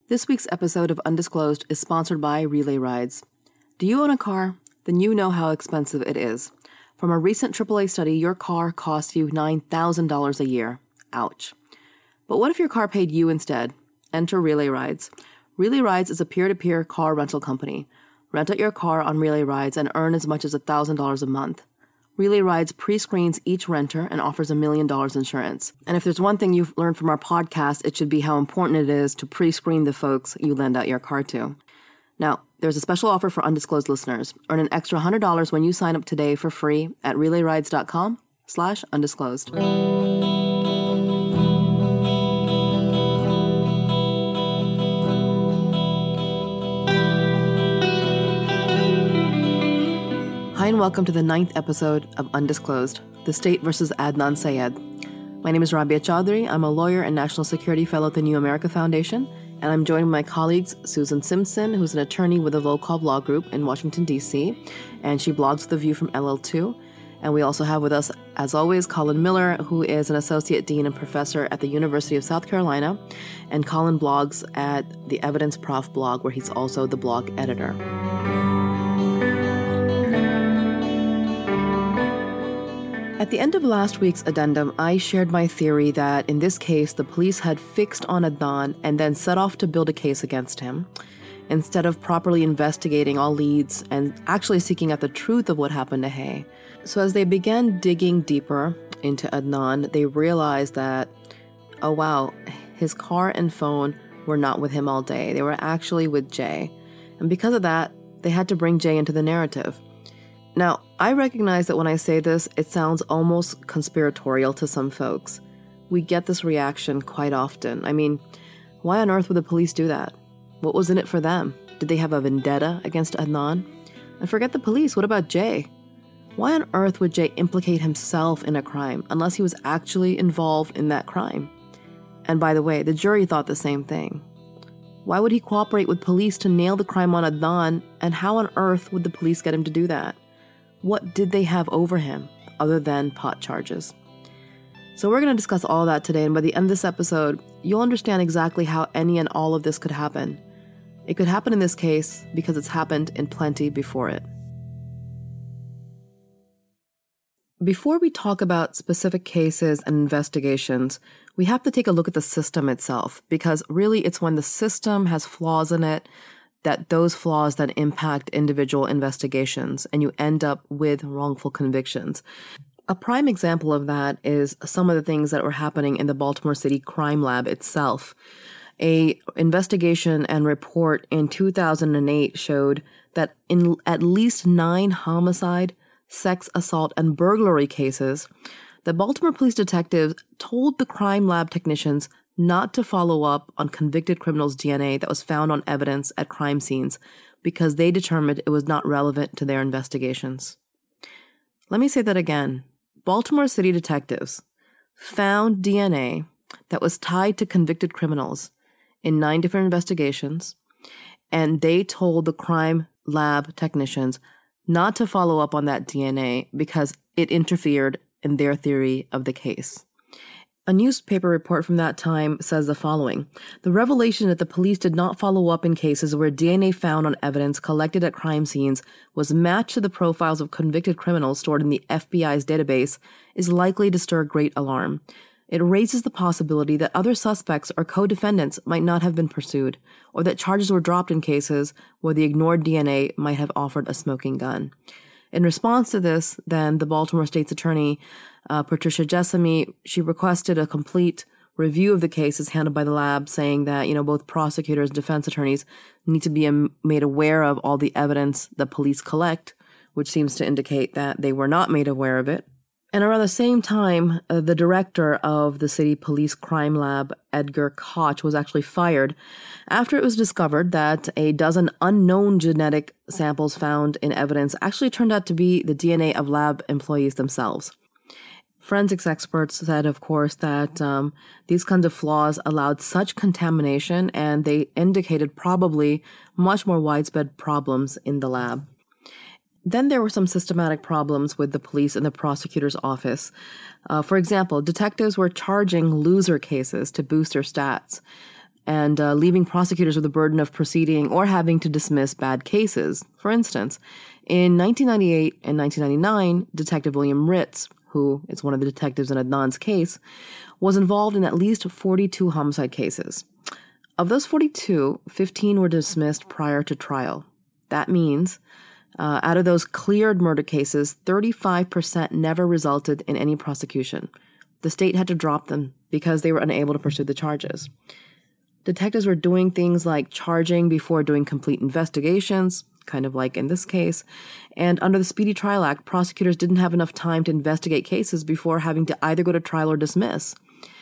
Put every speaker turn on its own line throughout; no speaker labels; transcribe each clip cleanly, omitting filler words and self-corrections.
This week's episode of Undisclosed is sponsored by Relay Rides. Do you own a car? Then you know how expensive it is. From a recent AAA study, your car costs you $9,000 a year. Ouch. But what if your car paid you instead? Enter Relay Rides. Relay Rides is a peer-to-peer car rental company. Rent out your car on Relay Rides and earn as much as $1,000 a month. Relay Rides pre-screens each renter and offers $1 million insurance. And if there's one thing you've learned from our podcast, it should be how important it is to pre-screen the folks you lend out your car to. Now, there's a special offer for Undisclosed listeners. Earn an extra $100 when you sign up today for free at relayrides.com/undisclosed. Hi, and welcome to the 9th episode of Undisclosed, The State versus Adnan Syed. My name is Rabia Chaudhry. I'm a lawyer and national security fellow at the New America Foundation, and I'm joined by my colleagues Susan Simpson, who's an attorney with the Volkov Law Group in Washington, D.C., and she blogs The View from LL2. And we also have with us, as always, Colin Miller, who is an associate dean and professor at the University of South Carolina, and Colin blogs at the Evidence Prof blog, where he's also the blog editor. At the end of last week's addendum, I shared my theory that in this case, the police had fixed on Adnan and then set off to build a case against him, instead of properly investigating all leads and actually seeking out the truth of what happened to Hay. So as they began digging deeper into Adnan, they realized that, oh wow, his car and phone were not with him all day. They were actually with Jay. And because of that, they had to bring Jay into the narrative. Now, I recognize that when I say this, it sounds almost conspiratorial to some folks. We get this reaction quite often. I mean, why on earth would the police do that? What was in it for them? Did they have a vendetta against Adnan? And forget the police, what about Jay? Why on earth would Jay implicate himself in a crime unless he was actually involved in that crime? And by the way, the jury thought the same thing. Why would he cooperate with police to nail the crime on Adnan, and how on earth would the police get him to do that? What did they have over him other than pot charges? So we're going to discuss all that today, and by the end of this episode, you'll understand exactly how any and all of this could happen. It could happen in this case because it's happened in plenty before it. Before we talk about specific cases and investigations, we have to take a look at the system itself, because really it's when the system has flaws in it that those flaws then impact individual investigations, and you end up with wrongful convictions. A prime example of that is some of the things that were happening in the Baltimore City Crime Lab itself. A investigation and report in 2008 showed that in at least 9 homicide, sex assault, and burglary cases, the Baltimore police detectives told the crime lab technicians not to follow up on convicted criminals' DNA that was found on evidence at crime scenes because they determined it was not relevant to their investigations. Let me say that again. Baltimore City detectives found DNA that was tied to convicted criminals in 9 different investigations, and they told the crime lab technicians not to follow up on that DNA because it interfered in their theory of the case. A newspaper report from that time says the following: the revelation that the police did not follow up in cases where DNA found on evidence collected at crime scenes was matched to the profiles of convicted criminals stored in the FBI's database is likely to stir great alarm. It raises the possibility that other suspects or co-defendants might not have been pursued, or that charges were dropped in cases where the ignored DNA might have offered a smoking gun. In response to this, then, the Baltimore State's attorney, Patricia Jessamy, she requested a complete review of the cases handled by the lab, saying that, both prosecutors and defense attorneys need to be made aware of all the evidence the police collect, which seems to indicate that they were not made aware of it. And around the same time, the director of the city police crime lab, Edgar Koch, was actually fired after it was discovered that a dozen unknown genetic samples found in evidence actually turned out to be the DNA of lab employees themselves. Forensics experts said, of course, that these kinds of flaws allowed such contamination, and they indicated probably much more widespread problems in the lab. Then there were some systematic problems with the police and the prosecutor's office. For example, detectives were charging loser cases to boost their stats. and leaving prosecutors with the burden of proceeding or having to dismiss bad cases. For instance, in 1998 and 1999, Detective William Ritz, who is one of the detectives in Adnan's case, was involved in at least 42 homicide cases. Of those 42, 15 were dismissed prior to trial. That means out of those cleared murder cases, 35% never resulted in any prosecution. The state had to drop them because they were unable to pursue the charges. Detectives were doing things like charging before doing complete investigations, kind of like in this case, and under the Speedy Trial Act, prosecutors didn't have enough time to investigate cases before having to either go to trial or dismiss.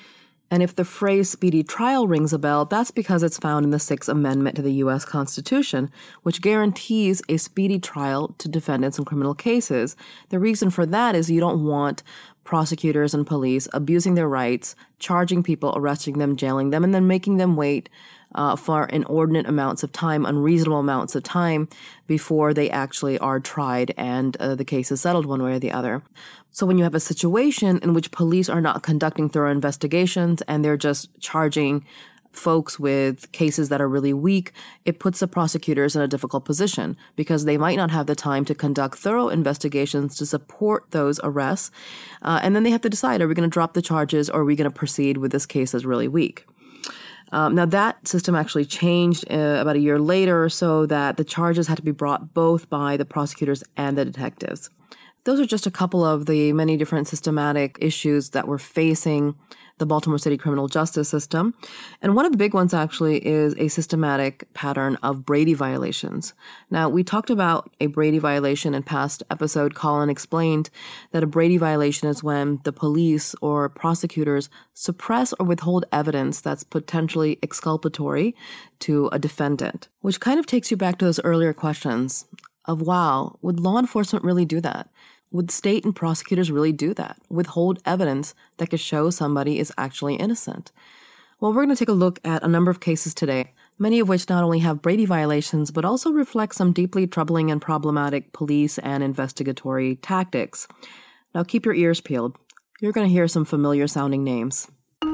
And if the phrase speedy trial rings a bell, that's because it's found in the Sixth Amendment to the U.S. Constitution, which guarantees a speedy trial to defendants in criminal cases. The reason for that is you don't want prosecutors and police abusing their rights, charging people, arresting them, jailing them, and then making them wait for inordinate amounts of time, unreasonable amounts of time before they actually are tried and the case is settled one way or the other. So when you have a situation in which police are not conducting thorough investigations and they're just charging folks with cases that are really weak, it puts the prosecutors in a difficult position because they might not have the time to conduct thorough investigations to support those arrests. And then they have to decide, are we going to drop the charges or are we going to proceed with this case that's really weak? Now, that system actually changed about a year later so that the charges had to be brought both by the prosecutors and the detectives. Those are just a couple of the many different systematic issues that were facing the Baltimore City criminal justice system. And one of the big ones actually is a systematic pattern of Brady violations. Now, we talked about a Brady violation in past episode. Colin explained that a Brady violation is when the police or prosecutors suppress or withhold evidence that's potentially exculpatory to a defendant, which kind of takes you back to those earlier questions of, wow, would law enforcement really do that? Would state and prosecutors really do that? Withhold evidence that could show somebody is actually innocent? Well, we're going to take a look at a number of cases today, many of which not only have Brady violations, but also reflect some deeply troubling and problematic police and investigatory tactics. Now keep your ears peeled. You're going to hear some familiar sounding names.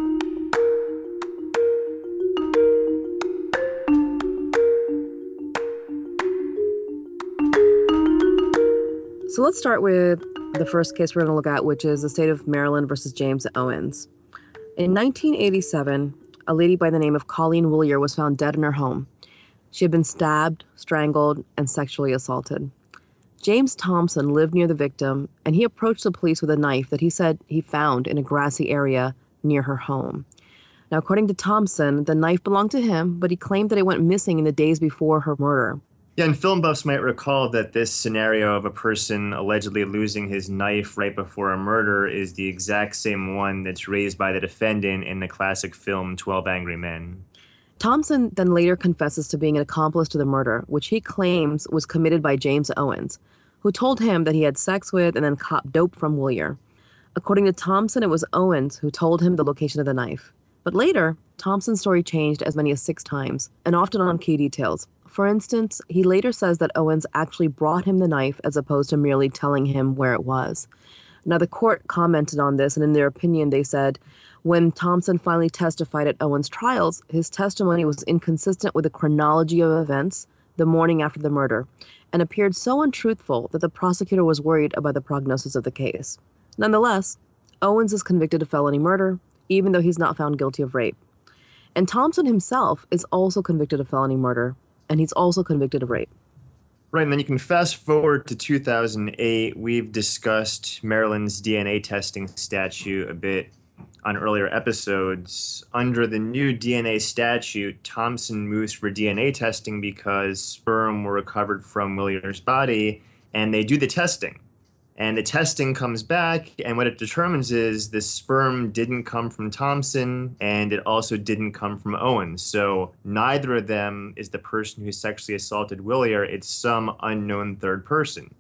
So let's start with the first case we're going to look at, which is the state of Maryland versus James Owens. In 1987, a lady by the name of Colleen Willier was found dead in her home. She had been stabbed, strangled, and sexually assaulted. James Thompson lived near the victim, and he approached the police with a knife that he said he found in a grassy area near her home. Now, according to Thompson, the knife belonged to him, but he claimed that it went missing in the days before her murder.
Yeah, and film buffs might recall that this scenario of a person allegedly losing his knife right before a murder is the exact same one that's raised by the defendant in the classic film 12 Angry Men.
Thompson then later confesses to being an accomplice to the murder, which he claims was committed by James Owens, who told him that he had sex with and then copped dope from Willier. According to Thompson, it was Owens who told him the location of the knife. But later, Thompson's story changed as many as 6 times, and often on key details. For instance, he later says that Owens actually brought him the knife as opposed to merely telling him where it was. Now, the court commented on this, and in their opinion, they said, when Thompson finally testified at Owens' trials, his testimony was inconsistent with the chronology of events the morning after the murder, and appeared so untruthful that the prosecutor was worried about the prognosis of the case. Nonetheless, Owens is convicted of felony murder, even though he's not found guilty of rape. And Thompson himself is also convicted of felony murder, and he's also convicted of rape.
Right, and then you can fast forward to 2008. We've discussed Maryland's DNA testing statute a bit on earlier episodes. Under the new DNA statute, Thompson moves for DNA testing because sperm were recovered from Willier's body, and they do the testing. And the testing comes back, and what it determines is the sperm didn't come from Thompson, and it also didn't come from Owens. So neither of them is the person who sexually assaulted Willier. It's some unknown third person.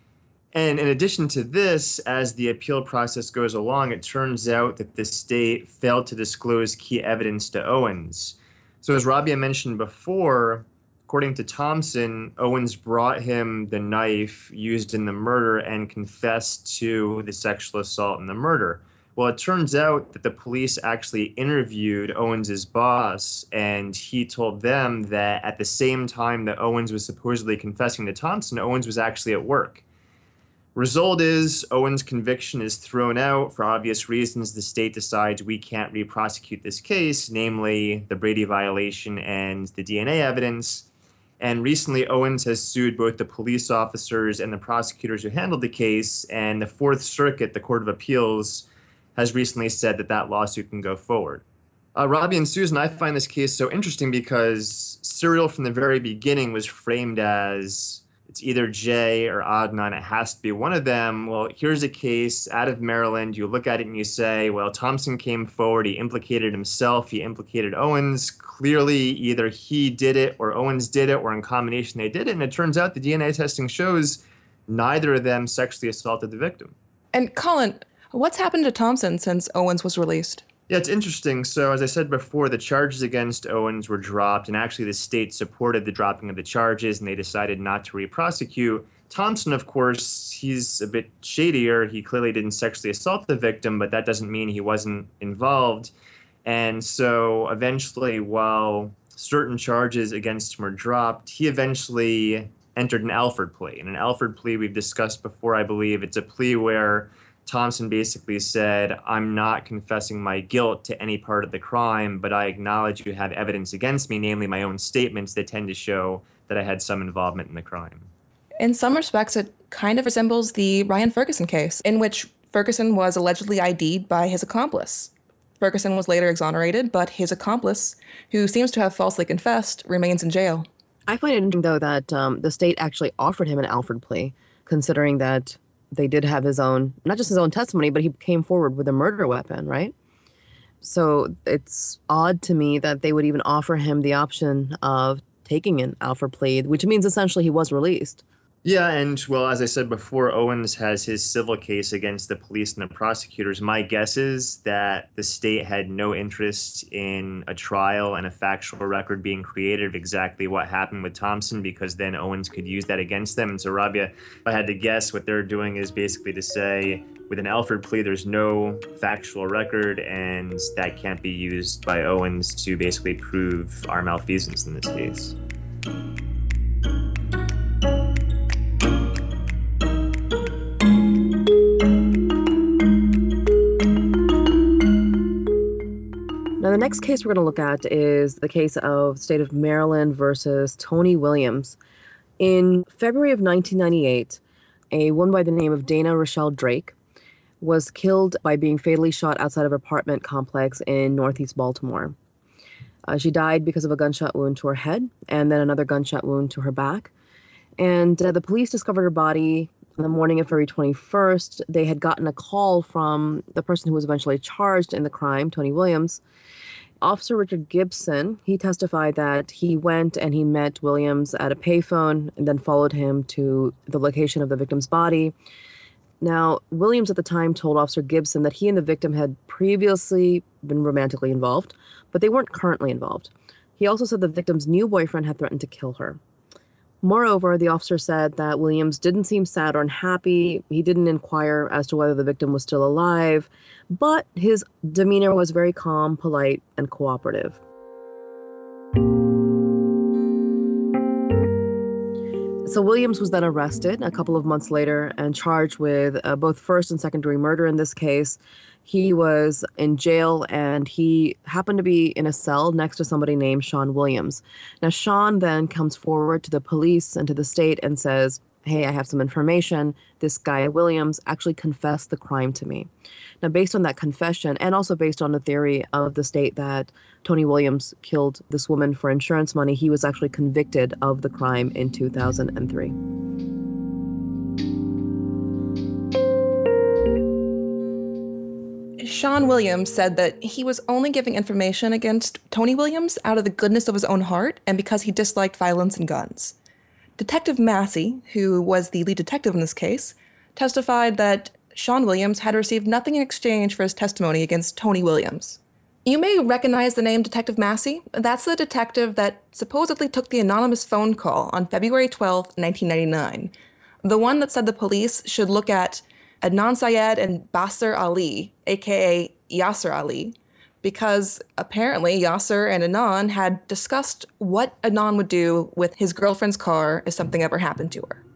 And in addition to this, as the appeal process goes along, it turns out that the state failed to disclose key evidence to Owens. So as Rabia mentioned before, according to Thompson, Owens brought him the knife used in the murder and confessed to the sexual assault and the murder, Well, it turns out that the police actually interviewed Owens's boss, and he told them that at the same time that Owens was supposedly confessing to Thompson, Owens was actually at work. Result is Owens' conviction is thrown out. For obvious reasons, the state decides we can't re-prosecute this case, namely the Brady violation and the DNA evidence. And recently, Owens has sued both the police officers and the prosecutors who handled the case, and the Fourth Circuit, the Court of Appeals, has recently said that that lawsuit can go forward. Robbie and Susan, I find this case so interesting because Serial from the very beginning was framed as it's either Jay or Adnan. It has to be one of them. Well, here's a case out of Maryland. You look at it and you say, well, Thompson came forward. He implicated himself. He implicated Owens. Clearly, either he did it or Owens did it, or in combination they did it. And it turns out the DNA testing shows neither of them sexually assaulted the victim.
And Colin, what's happened to Thompson since Owens was released?
Yeah, it's interesting. So as I said before, the charges against Owens were dropped, and actually the state supported the dropping of the charges, and they decided not to re-prosecute. Thompson, of course, he's a bit shadier. He clearly didn't sexually assault the victim, but that doesn't mean he wasn't involved. And so eventually, while certain charges against him were dropped, he eventually entered an Alford plea. And an Alford plea we've discussed before, I believe. It's a plea where Thompson basically said, I'm not confessing my guilt to any part of the crime, but I acknowledge you have evidence against me, namely my own statements that tend to show that I had some involvement in the crime.
In some respects, it kind of resembles the Ryan Ferguson case, in which Ferguson was allegedly ID'd by his accomplice. Ferguson was later exonerated, but his accomplice, who seems to have falsely confessed, remains in jail.
I find it interesting, though, that the state actually offered him an Alford plea, considering that they did have his own, not just his own testimony, but he came forward with a murder weapon, right? So it's odd to me that they would even offer him the option of taking an Alford plea, which means essentially he was released.
Yeah, and well, as I said before, Owens has his civil case against the police and the prosecutors. My guess is that the state had no interest in a trial and a factual record being created of exactly what happened with Thompson, because then Owens could use that against them. And so, Rabia, if I had to guess, what they're doing is basically to say, with an Alford plea, there's no factual record, and that can't be used by Owens to basically prove our malfeasance in this case.
Now, the next case we're going to look at is the case of the state of Maryland versus Tony Williams. In February of 1998, a woman by the name of Dana Rochelle Drake was killed by being fatally shot outside of an apartment complex in Northeast Baltimore. She died because of a gunshot wound to her head and then another gunshot wound to her back. And the police discovered her body on the morning of February 21st. They had gotten a call from the person who was eventually charged in the crime, Tony Williams. Officer Richard Gibson, he testified that he went and he met Williams at a payphone and then followed him to the location of the victim's body. Now, Williams at the time told Officer Gibson that he and the victim had previously been romantically involved, but they weren't currently involved. He also said the victim's new boyfriend had threatened to kill her. Moreover, the officer said that Williams didn't seem sad or unhappy. He didn't inquire as to whether the victim was still alive, but his demeanor was very calm, polite, and cooperative. So Williams was then arrested a couple of months later and charged with both first and second-degree murder in this case. He was in jail, and he happened to be in a cell next to somebody named Sean Williams. Now, Sean then comes forward to the police and to the state and says, hey, I have some information. This guy, Williams, actually confessed the crime to me. Now, based on that confession, and also based on the theory of the state that Tony Williams killed this woman for insurance money, he was actually convicted of the crime in 2003.
Sean Williams said that he was only giving information against Tony Williams out of the goodness of his own heart and because he disliked violence and guns. Detective Massey, who was the lead detective in this case, testified that Sean Williams had received nothing in exchange for his testimony against Tony Williams. You may recognize the name Detective Massey. That's the detective that supposedly took the anonymous phone call on February 12, 1999. The one that said the police should look at Adnan Syed and Basir Ali, aka Yasser Ali, because apparently Yasser and Adnan had discussed what Adnan would do with his girlfriend's car if something ever happened to her.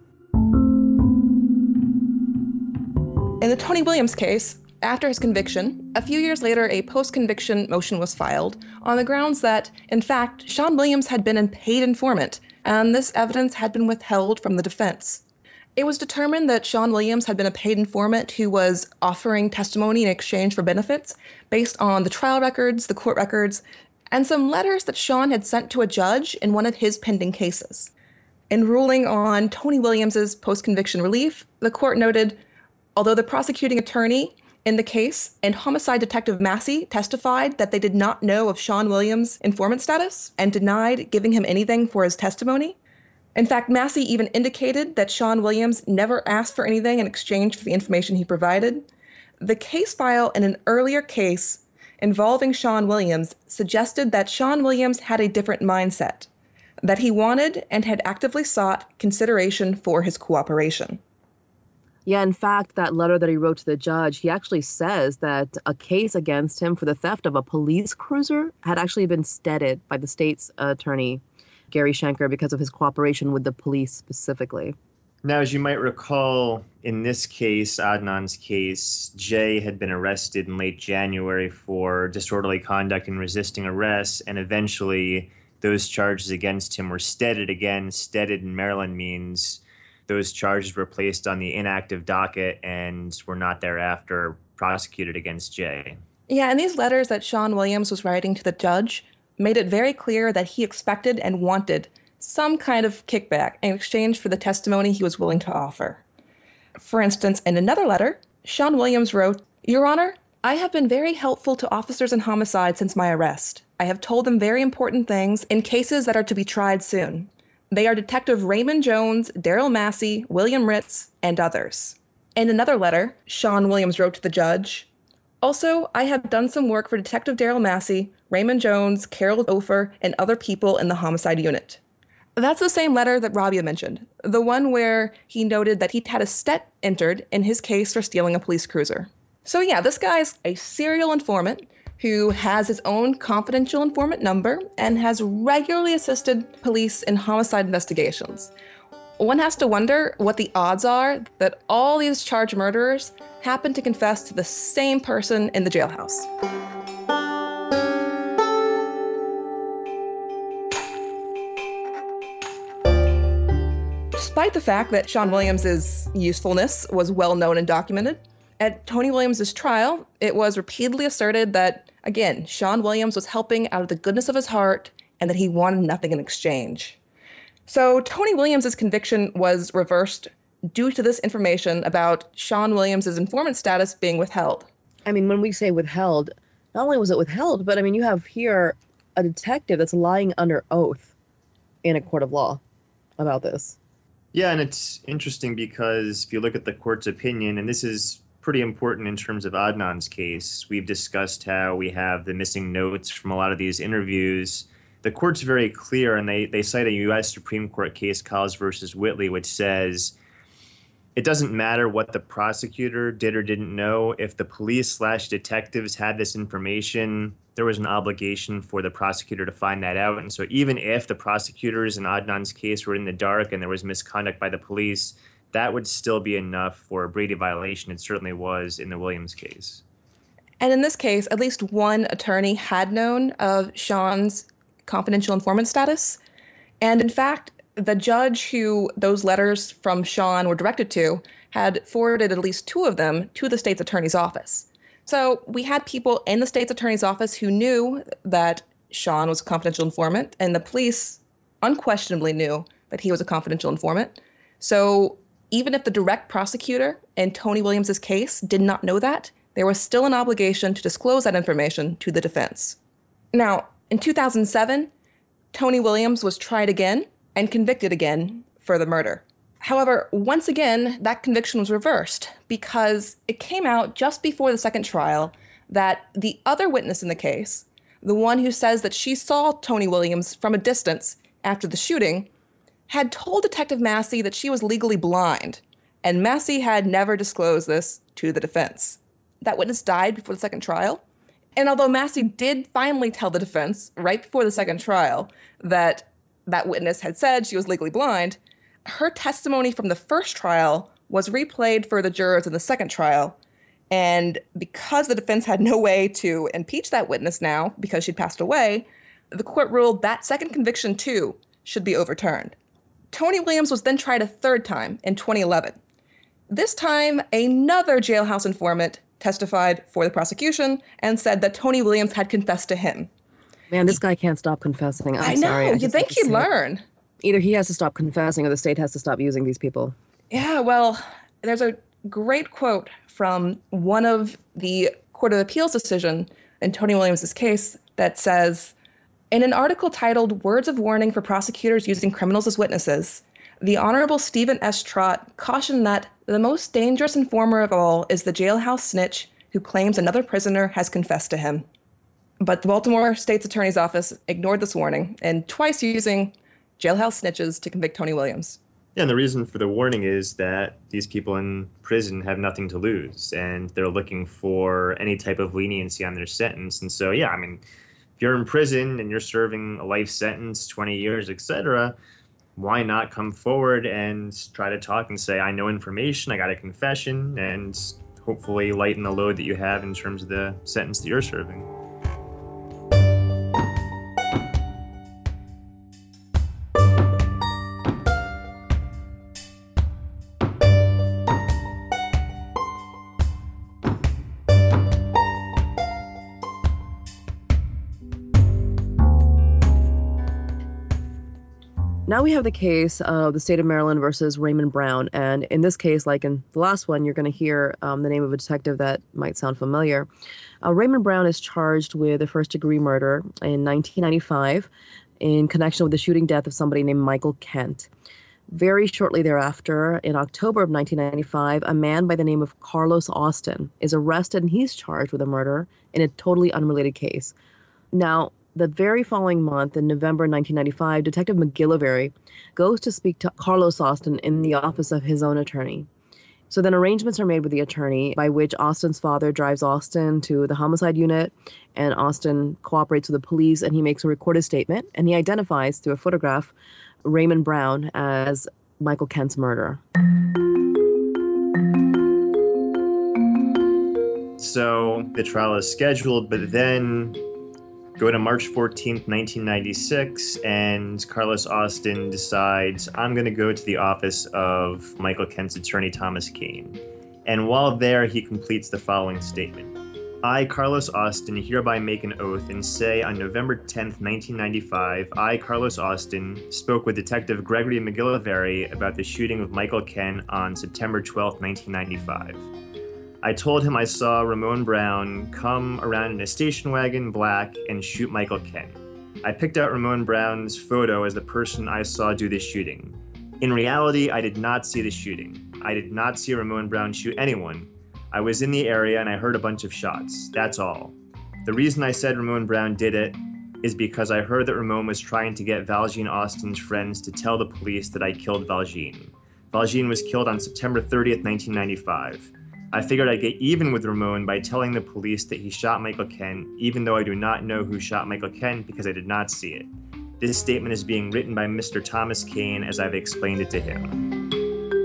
In the Tony Williams case, after his conviction, a few years later, a post-conviction motion was filed on the grounds that, in fact, Sean Williams had been a paid informant, and this evidence had been withheld from the defense. It was determined that Sean Williams had been a paid informant who was offering testimony in exchange for benefits based on the trial records, the court records, and some letters that Sean had sent to a judge in one of his pending cases. In ruling on Tony Williams's post-conviction relief, the court noted, although the prosecuting attorney in the case and homicide detective Massey testified that they did not know of Sean Williams' informant status and denied giving him anything for his testimony. In fact, Massey even indicated that Sean Williams never asked for anything in exchange for the information he provided. The case file in an earlier case involving Sean Williams suggested that Sean Williams had a different mindset, that he wanted and had actively sought consideration for his cooperation.
Yeah, in fact, that letter that he wrote to the judge, he actually says that a case against him for the theft of a police cruiser had actually been steaded by the state's attorney, Gary Schenker, because of his cooperation with the police specifically.
Now, as you might recall, in this case, Adnan's case, Jay had been arrested in late January for disorderly conduct and resisting arrest, and eventually those charges against him were steaded again. Steaded in Maryland means those charges were placed on the inactive docket and were not thereafter prosecuted against Jay.
Yeah, and these letters that Sean Williams was writing to the judge made it very clear that he expected and wanted some kind of kickback in exchange for the testimony he was willing to offer. For instance, in another letter, Sean Williams wrote, "Your Honor, I have been very helpful to officers in homicide since my arrest. I have told them very important things in cases that are to be tried soon. They are Detective Raymond Jones, Daryl Massey, William Ritz, and others." In another letter, Sean Williams wrote to the judge, "Also, I have done some work for Detective Daryl Massey, Raymond Jones, Carol Ofer, and other people in the homicide unit." That's the same letter that Rabia mentioned, the one where he noted that he'd had a stet entered in his case for stealing a police cruiser. So yeah, this guy's a serial informant who has his own confidential informant number and has regularly assisted police in homicide investigations. One has to wonder what the odds are that all these charged murderers happen to confess to the same person in the jailhouse. Despite the fact that Sean Williams' usefulness was well known and documented, at Tony Williams' trial, it was repeatedly asserted that, again, Sean Williams was helping out of the goodness of his heart and that he wanted nothing in exchange. So Tony Williams' conviction was reversed due to this information about Sean Williams' informant status being withheld.
I mean, when we say withheld, not only was it withheld, but I mean, you have here a detective that's lying under oath in a court of law about this.
Yeah, and it's interesting because if you look at the court's opinion, and this is pretty important in terms of Adnan's case, we've discussed how we have the missing notes from a lot of these interviews. The court's very clear, and they cite a U.S. Supreme Court case, Collins versus Whitley, which says it doesn't matter what the prosecutor did or didn't know. If the police/detectives had this information, there was an obligation for the prosecutor to find that out. And so even if the prosecutors in Adnan's case were in the dark and there was misconduct by the police, that would still be enough for a Brady violation. It certainly was in the Williams case.
And in this case, at least one attorney had known of Sean's confidential informant status. And in fact, the judge who those letters from Sean were directed to had forwarded at least two of them to the state's attorney's office. So we had people in the state's attorney's office who knew that Sean was a confidential informant, and the police unquestionably knew that he was a confidential informant. So even if the direct prosecutor in Tony Williams' case did not know that, there was still an obligation to disclose that information to the defense. Now, in 2007, Tony Williams was tried again and convicted again for the murder. However, once again, that conviction was reversed because it came out just before the second trial that the other witness in the case, the one who says that she saw Tony Williams from a distance after the shooting, had told Detective Massey that she was legally blind And Massey had never disclosed this to the defense. That witness died before the second trial. And although Massey did finally tell the defense right before the second trial that that witness had said she was legally blind, her testimony from the first trial was replayed for the jurors in the second trial. And because the defense had no way to impeach that witness now, because she'd passed away, the court ruled that second conviction, too, should be overturned. Tony Williams was then tried a third time in 2011. This time, another jailhouse informant testified for the prosecution and said that Tony Williams had confessed to him.
Man, this guy can't stop confessing.
I know.
Sorry.
You'd think he'd learn.
Either he has to stop confessing or the state has to stop using these people.
Yeah, well, there's a great quote from one of the Court of Appeals decision in Tony Williams' case that says, in an article titled Words of Warning for Prosecutors Using Criminals as Witnesses, the Honorable Stephen S. Trott cautioned that the most dangerous informer of all is the jailhouse snitch who claims another prisoner has confessed to him. But the Baltimore State's Attorney's Office ignored this warning and twice using jailhouse snitches to convict Tony Williams.
Yeah, and the reason for the warning is that these people in prison have nothing to lose, and they're looking for any type of leniency on their sentence. And so, yeah, I mean, if you're in prison and you're serving a life sentence, 20 years, etc., why not come forward and try to talk and say, I know information, I got a confession, and hopefully lighten the load that you have in terms of the sentence that you're serving.
Now we have the case of the state of Maryland versus Raymond Brown. And in this case, like in the last one, you're going to hear the name of a detective that might sound familiar. Raymond Brown is charged with a first-degree murder in 1995 in connection with the shooting death of somebody named Michael Kent. Very shortly thereafter, in October of 1995, a man by the name of Carlos Austin is arrested and he's charged with a murder in a totally unrelated case. Now, the very following month, in November 1995, Detective McGillivray goes to speak to Carlos Austin in the office of his own attorney. So then arrangements are made with the attorney by which Austin's father drives Austin to the homicide unit, and Austin cooperates with the police, and he makes a recorded statement, and he identifies through a photograph Raymond Brown as Michael Kent's murderer.
So the trial is scheduled, but then go to March 14th, 1996, and Carlos Austin decides, I'm going to go to the office of Michael Kent's attorney, Thomas Kane. And while there, he completes the following statement. I, Carlos Austin, hereby make an oath and say on November 10th, 1995, I, Carlos Austin, spoke with Detective Gregory McGillivray about the shooting of Michael Kent on September 12th, 1995. I told him I saw Ramon Brown come around in a station wagon, black, and shoot Michael Kent. I picked out Ramon Brown's photo as the person I saw do the shooting. In reality, I did not see the shooting. I did not see Ramon Brown shoot anyone. I was in the area and I heard a bunch of shots. That's all. The reason I said Ramon Brown did it is because I heard that Ramon was trying to get Valjean Austin's friends to tell the police that I killed Valjean. Valjean was killed on September 30th, 1995. I figured I'd get even with Ramon by telling the police that he shot Michael Kent, even though I do not know who shot Michael Kent because I did not see it. This statement is being written by Mr. Thomas Kane as I've explained it to him.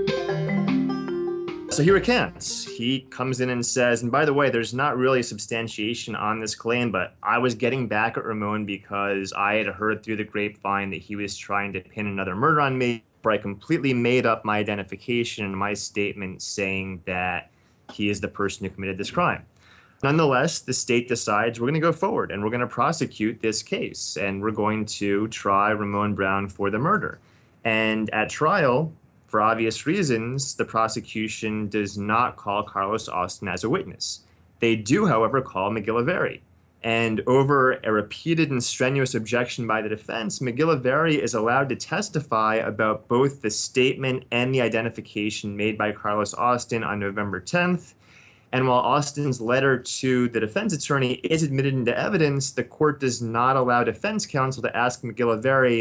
So he recants. He comes in and says, and by the way, there's not really substantiation on this claim, but I was getting back at Ramon because I had heard through the grapevine that he was trying to pin another murder on me, where I completely made up my identification and my statement saying that he is the person who committed this crime. Nonetheless, the state decides we're going to go forward and we're going to prosecute this case and we're going to try Ramon Brown for the murder. And at trial, for obvious reasons, the prosecution does not call Carlos Austin as a witness. They do, however, call McGillivray. And over a repeated and strenuous objection by the defense, McGillivray is allowed to testify about both the statement and the identification made by Carlos Austin on November 10th. And while Austin's letter to the defense attorney is admitted into evidence, the court does not allow defense counsel to ask McGillivray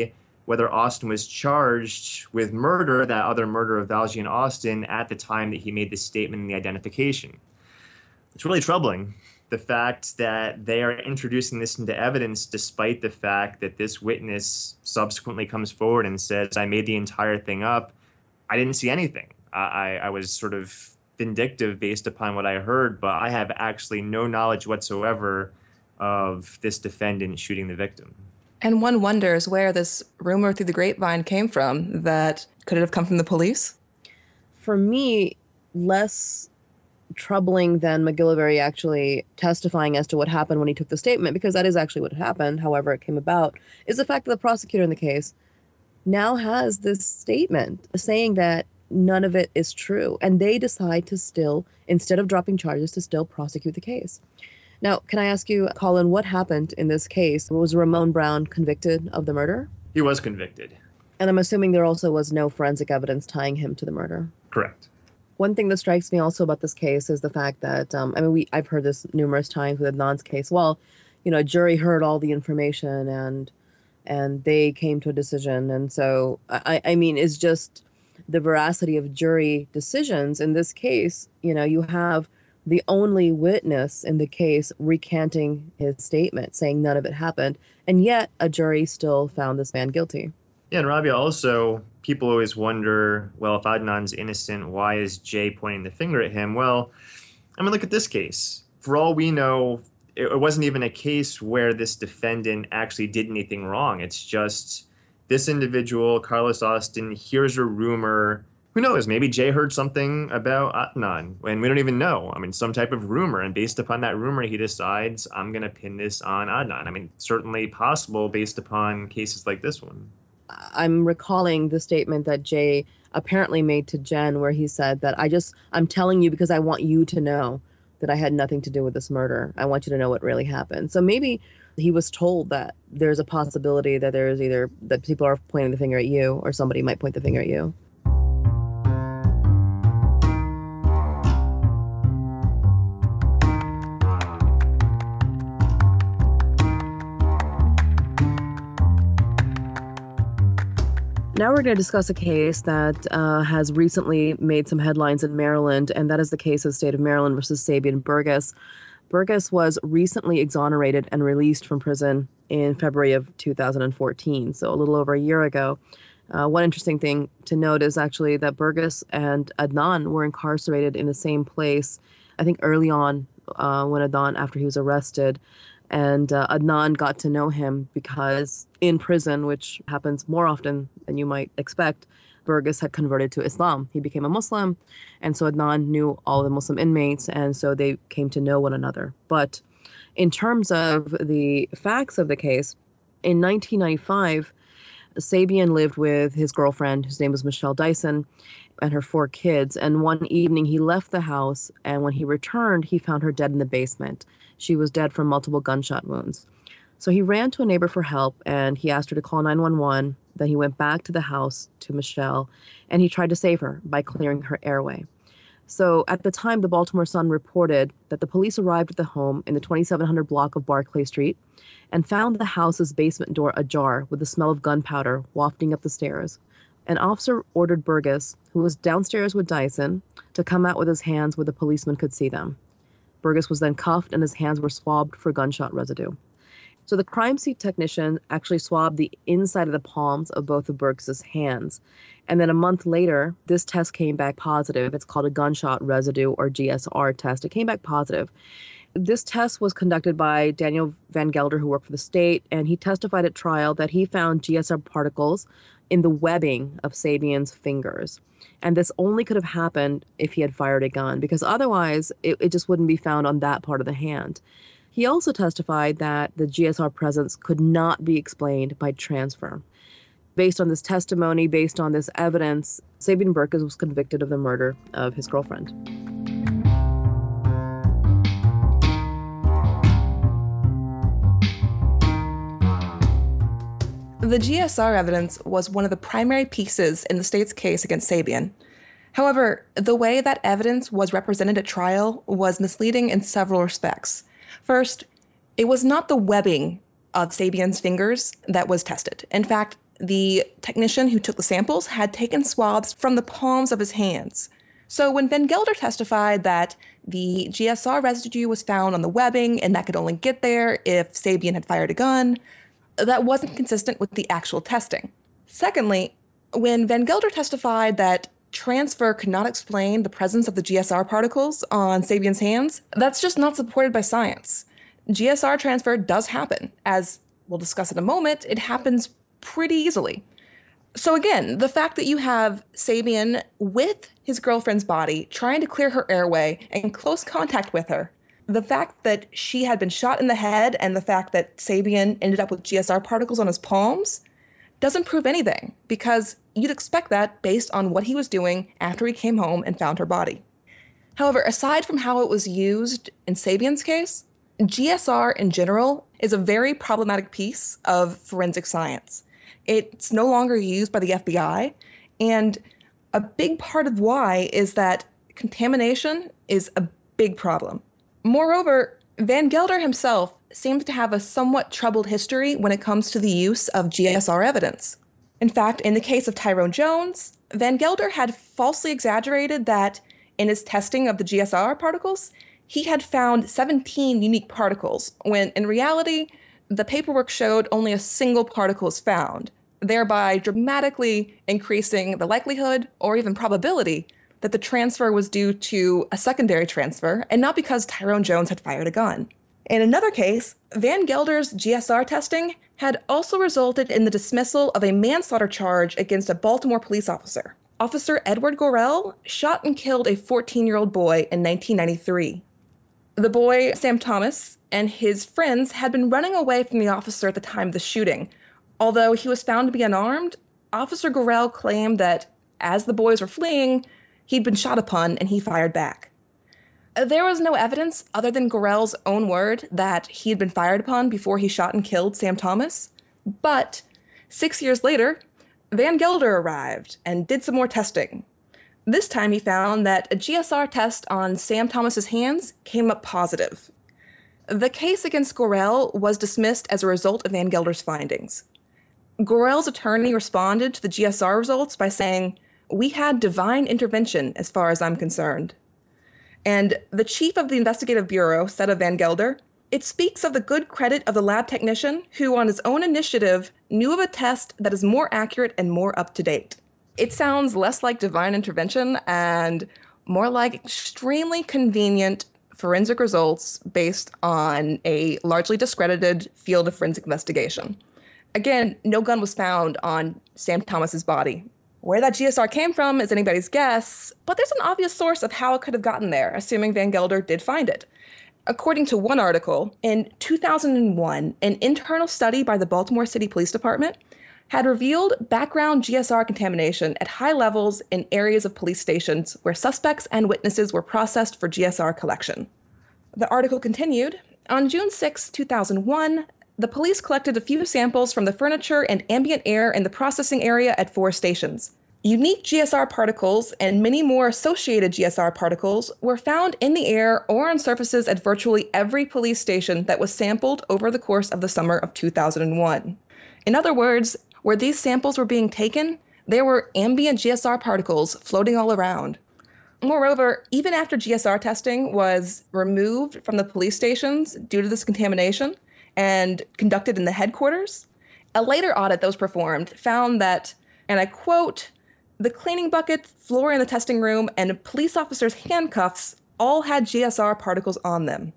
whether Austin was charged with murder, that other murder of Valjean Austin, at the time that he made the statement in the identification. It's really troubling, the fact that they are introducing this into evidence despite the fact that this witness subsequently comes forward and says, I made the entire thing up. I didn't see anything. I was sort of vindictive based upon what I heard, but I have actually no knowledge whatsoever of this defendant shooting the victim.
And one wonders where this rumor through the grapevine came from. That could it have come from the police?
For me, less troubling than MacGillivray actually testifying as to what happened when he took the statement, because that is actually what happened, however it came about, is the fact that the prosecutor in the case now has this statement saying that none of it is true. And they decide to still, instead of dropping charges, to still prosecute the case. Now, can I ask you, Colin, what happened in this case? Was Ramon Brown convicted of the murder?
He was convicted.
And I'm assuming there also was no forensic evidence tying him to the murder.
Correct.
One thing that strikes me also about this case is the fact that, I've heard this numerous times with Adnan's case. Well, a jury heard all the information and they came to a decision. And so, it's just the veracity of jury decisions. In this case, you have the only witness in the case recanting his statement, saying none of it happened. And yet a jury still found this man guilty.
Yeah, and Rabia, also, people always wonder, well, if Adnan's innocent, why is Jay pointing the finger at him? Well, look at this case. For all we know, it wasn't even a case where this defendant actually did anything wrong. It's just this individual, Carlos Austin, hears a rumor. Who knows? Maybe Jay heard something about Adnan, and we don't even know. Some type of rumor, and based upon that rumor, he decides, I'm going to pin this on Adnan. Certainly possible based upon cases like this one.
I'm recalling the statement that Jay apparently made to Jen, where he said that I'm telling you because I want you to know that I had nothing to do with this murder. I want you to know what really happened. So maybe he was told that there's a possibility that there's either that people are pointing the finger at you or somebody might point the finger at you. Now we're going to discuss a case that has recently made some headlines in Maryland, and that is the case of the state of Maryland versus Sabian Burgess. Burgess was recently exonerated and released from prison in February of 2014, so a little over a year ago. One interesting thing to note is actually that Burgess and Adnan were incarcerated in the same place, I think early on when Adnan, after he was arrested. And Adnan got to know him because in prison, which happens more often than you might expect, Burgess had converted to Islam. He became a Muslim, and so Adnan knew all the Muslim inmates, and so they came to know one another. But in terms of the facts of the case, in 1995, Sabian lived with his girlfriend, whose name was Michelle Dyson, and her 4 kids. And one evening he left the house, and when he returned, he found her dead in the basement. She was dead from multiple gunshot wounds. So he ran to a neighbor for help, and he asked her to call 911. Then he went back to the house to Michelle, and he tried to save her by clearing her airway. So at the time, the Baltimore Sun reported that the police arrived at the home in the 2700 block of Barclay Street and found the house's basement door ajar with the smell of gunpowder wafting up the stairs. An officer ordered Burgess, who was downstairs with Dyson, to come out with his hands where the policeman could see them. Burgess was then cuffed and his hands were swabbed for gunshot residue. So the crime scene technician actually swabbed the inside of the palms of both of Burgess's hands. And then a month later, this test came back positive. It's called a gunshot residue or GSR test. It came back positive. This test was conducted by Daniel Van Gelder, who worked for the state, and he testified at trial that he found GSR particles in the webbing of Sabian's fingers. And this only could have happened if he had fired a gun, because otherwise it just wouldn't be found on that part of the hand. He also testified that the GSR presence could not be explained by transfer. Based on this testimony, based on this evidence, Sabian Burgess was convicted of the murder of his girlfriend.
The GSR evidence was one of the primary pieces in the state's case against Sabian. However, the way that evidence was represented at trial was misleading in several respects. First, it was not the webbing of Sabian's fingers that was tested. In fact, the technician who took the samples had taken swabs from the palms of his hands. So when Van Gelder testified that the GSR residue was found on the webbing and that could only get there if Sabian had fired a gun, that wasn't consistent with the actual testing. Secondly, when Van Gelder testified that transfer could not explain the presence of the GSR particles on Sabian's hands, that's just not supported by science. GSR transfer does happen. As we'll discuss in a moment, it happens pretty easily. So again, the fact that you have Sabian with his girlfriend's body, trying to clear her airway, and in close contact with her, the fact that she had been shot in the head, and the fact that Sabian ended up with GSR particles on his palms, doesn't prove anything, because you'd expect that based on what he was doing after he came home and found her body. However, aside from how it was used in Sabian's case, GSR in general is a very problematic piece of forensic science. It's no longer used by the FBI, and a big part of why is that contamination is a big problem. Moreover, Van Gelder himself seems to have a somewhat troubled history when it comes to the use of GSR evidence. In fact, in the case of Tyrone Jones, Van Gelder had falsely exaggerated that in his testing of the GSR particles, he had found 17 unique particles, when in reality, the paperwork showed only a single particle was found, thereby dramatically increasing the likelihood or even probability that the transfer was due to a secondary transfer and not because Tyrone Jones had fired a gun. In another case, Van Gelder's GSR testing had also resulted in the dismissal of a manslaughter charge against a Baltimore police officer. Officer Edward Gorell shot and killed a 14-year-old boy in 1993. The boy, Sam Thomas, and his friends had been running away from the officer at the time of the shooting. Although he was found to be unarmed, Officer Gorell claimed that as the boys were fleeing, he'd been shot upon and he fired back. There was no evidence other than Gorell's own word that he had been fired upon before he shot and killed Sam Thomas. But 6 years later, Van Gelder arrived and did some more testing. This time he found that a GSR test on Sam Thomas's hands came up positive. The case against Gorell was dismissed as a result of Van Gelder's findings. Gorell's attorney responded to the GSR results by saying, "We had divine intervention as far as I'm concerned." And the chief of the investigative bureau said of Van Gelder, "It speaks of the good credit of the lab technician who on his own initiative knew of a test that is more accurate and more up to date." It sounds less like divine intervention and more like extremely convenient forensic results based on a largely discredited field of forensic investigation. Again, no gun was found on Sam Thomas's body. Where that GSR came from is anybody's guess, but there's an obvious source of how it could have gotten there, assuming Van Gelder did find it. According to one article, in 2001, an internal study by the Baltimore City Police Department had revealed background GSR contamination at high levels in areas of police stations where suspects and witnesses were processed for GSR collection. The article continued, on June 6, 2001, the police collected a few samples from the furniture and ambient air in the processing area at 4 stations. Unique GSR particles and many more associated GSR particles were found in the air or on surfaces at virtually every police station that was sampled over the course of the summer of 2001. In other words, where these samples were being taken, there were ambient GSR particles floating all around. Moreover, even after GSR testing was removed from the police stations due to this contamination and conducted in the headquarters, a later audit that was performed found that, and I quote, "The cleaning bucket, floor in the testing room, and police officers' handcuffs all had GSR particles on them."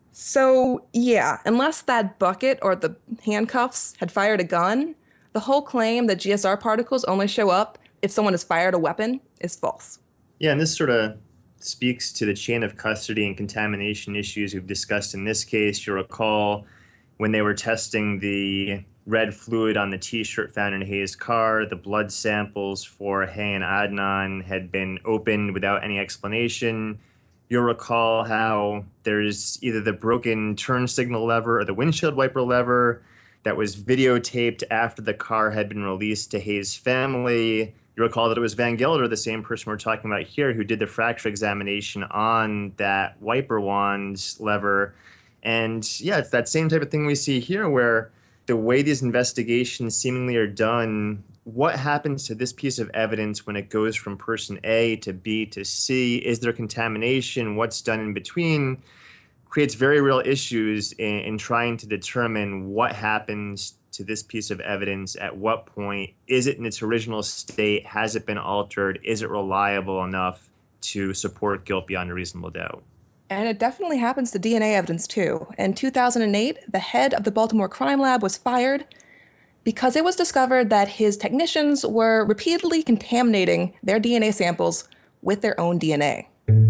So, yeah, unless that bucket or the handcuffs had fired a gun, the whole claim that GSR particles only show up if someone has fired a weapon is false.
Yeah, and this sort of speaks to the chain of custody and contamination issues we've discussed in this case. You'll recall when they were testing the red fluid on the T-shirt found in Hayes' car, the blood samples for Hay and Adnan had been opened without any explanation. You'll recall how there's either the broken turn signal lever or the windshield wiper lever that was videotaped after the car had been released to Hayes' family. You recall that it was Van Gelder, the same person we're talking about here, who did the fracture examination on that wiper wand lever. And yeah, it's that same type of thing we see here where the way these investigations seemingly are done, what happens to this piece of evidence when it goes from person A to B to C? Is there contamination? What's done in between? Creates very real issues in trying to determine what happens to this piece of evidence at what point. Is it in its original state? Has it been altered? Is it reliable enough to support guilt beyond a reasonable doubt?
And it definitely happens to DNA evidence too. In 2008, the head of the Baltimore Crime Lab was fired because it was discovered that his technicians were repeatedly contaminating their DNA samples with their own DNA.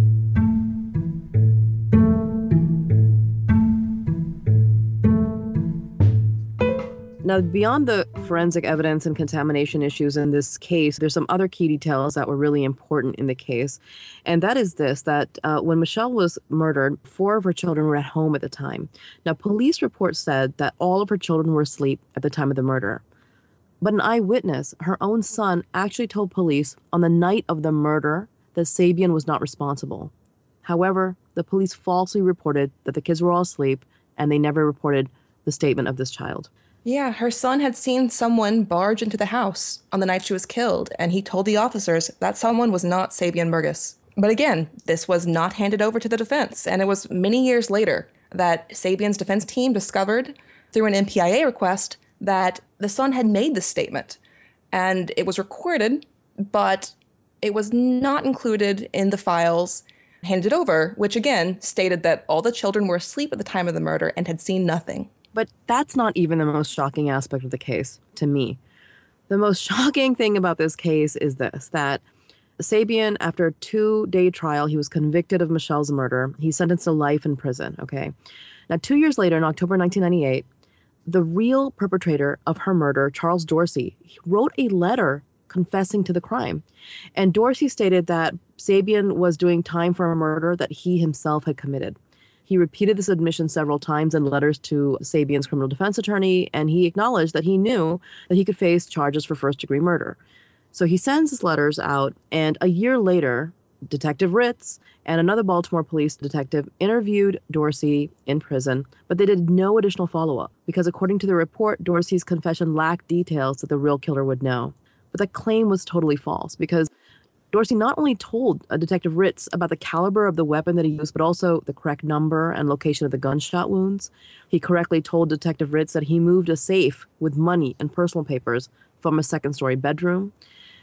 Now, beyond the forensic evidence and contamination issues in this case, there's some other key details that were really important in the case. And that is this, that when Michelle was murdered, 4 of her children were at home at the time. Now, police reports said that all of her children were asleep at the time of the murder. But an eyewitness, her own son, actually told police on the night of the murder that Sabian was not responsible. However, the police falsely reported that the kids were all asleep, and they never reported the statement of this child.
Yeah, her son had seen someone barge into the house on the night she was killed, and he told the officers that someone was not Sabian Burgess. But again, this was not handed over to the defense, and it was many years later that Sabian's defense team discovered through an MPIA request that the son had made this statement. And it was recorded, but it was not included in the files handed over, which again stated that all the children were asleep at the time of the murder and had seen nothing.
But that's not even the most shocking aspect of the case to me. The most shocking thing about this case is this, that Sabian, after a 2-day trial, he was convicted of Michelle's murder. He's sentenced to life in prison, okay? Now, 2 years later, in October 1998, the real perpetrator of her murder, Charles Dorsey, he wrote a letter confessing to the crime. And Dorsey stated that Sabian was doing time for a murder that he himself had committed. He repeated this admission several times in letters to Sabian's criminal defense attorney, and he acknowledged that he knew that he could face charges for first-degree murder. So he sends his letters out, and a year later, Detective Ritz and another Baltimore police detective interviewed Dorsey in prison, but they did no additional follow-up because according to the report, Dorsey's confession lacked details that the real killer would know. But that claim was totally false because Dorsey not only told Detective Ritz about the caliber of the weapon that he used, but also the correct number and location of the gunshot wounds. He correctly told Detective Ritz that he moved a safe with money and personal papers from a second-story bedroom.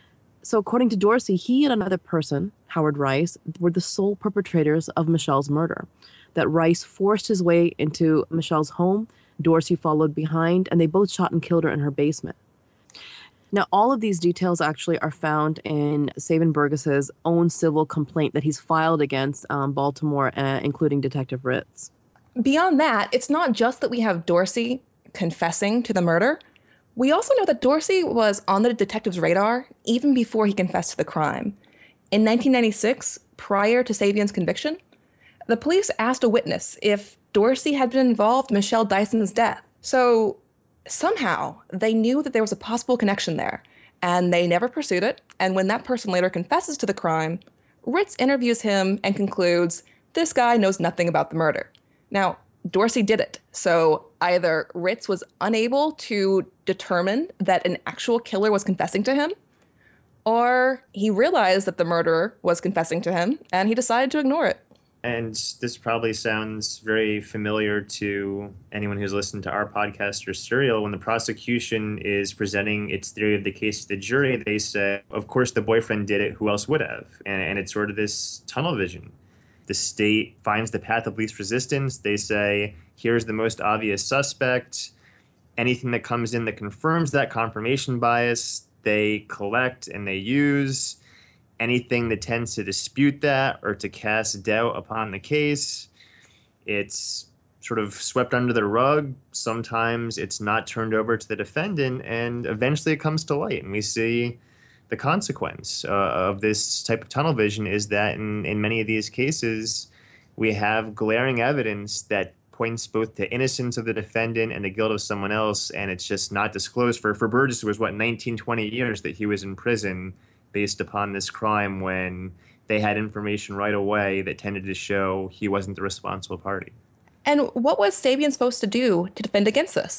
So according to Dorsey, he and another person, Howard Rice, were the sole perpetrators of Michelle's murder. That Rice forced his way into Michelle's home, Dorsey followed behind, and they both shot and killed her in her basement. Now, all of these details actually are found in Sabian Burgess's own civil complaint that he's filed against Baltimore, including Detective Ritz.
Beyond that, it's not just that we have Dorsey confessing to the murder. We also know that Dorsey was on the detective's radar even before he confessed to the crime. In 1996, prior to Sabian's conviction, the police asked a witness if Dorsey had been involved in Michelle Dyson's death. So somehow they knew that there was a possible connection there, and they never pursued it. And when that person later confesses to the crime, Ritz interviews him and concludes, this guy knows nothing about the murder. Now, Dorsey did it. So either Ritz was unable to determine that an actual killer was confessing to him, or he realized that the murderer was confessing to him, and he decided to ignore it.
And this probably sounds very familiar to anyone who's listened to our podcast or Serial. When the prosecution is presenting its theory of the case to the jury, they say, of course, the boyfriend did it. Who else would have? And it's sort of this tunnel vision. The state finds the path of least resistance. They say, here's the most obvious suspect. Anything that comes in that confirms that confirmation bias, they collect and they use. Anything that tends to dispute that or to cast doubt upon the case, it's sort of swept under the rug. Sometimes it's not turned over to the defendant, and eventually it comes to light. And we see the consequence of this type of tunnel vision is that in many of these cases, we have glaring evidence that points both to innocence of the defendant and the guilt of someone else, and it's just not disclosed. For Burgess, it was, 19, 20 years that he was in prison based upon this crime when they had information right away that tended to show he wasn't the responsible party.
And what was Sabian supposed to do to defend against this?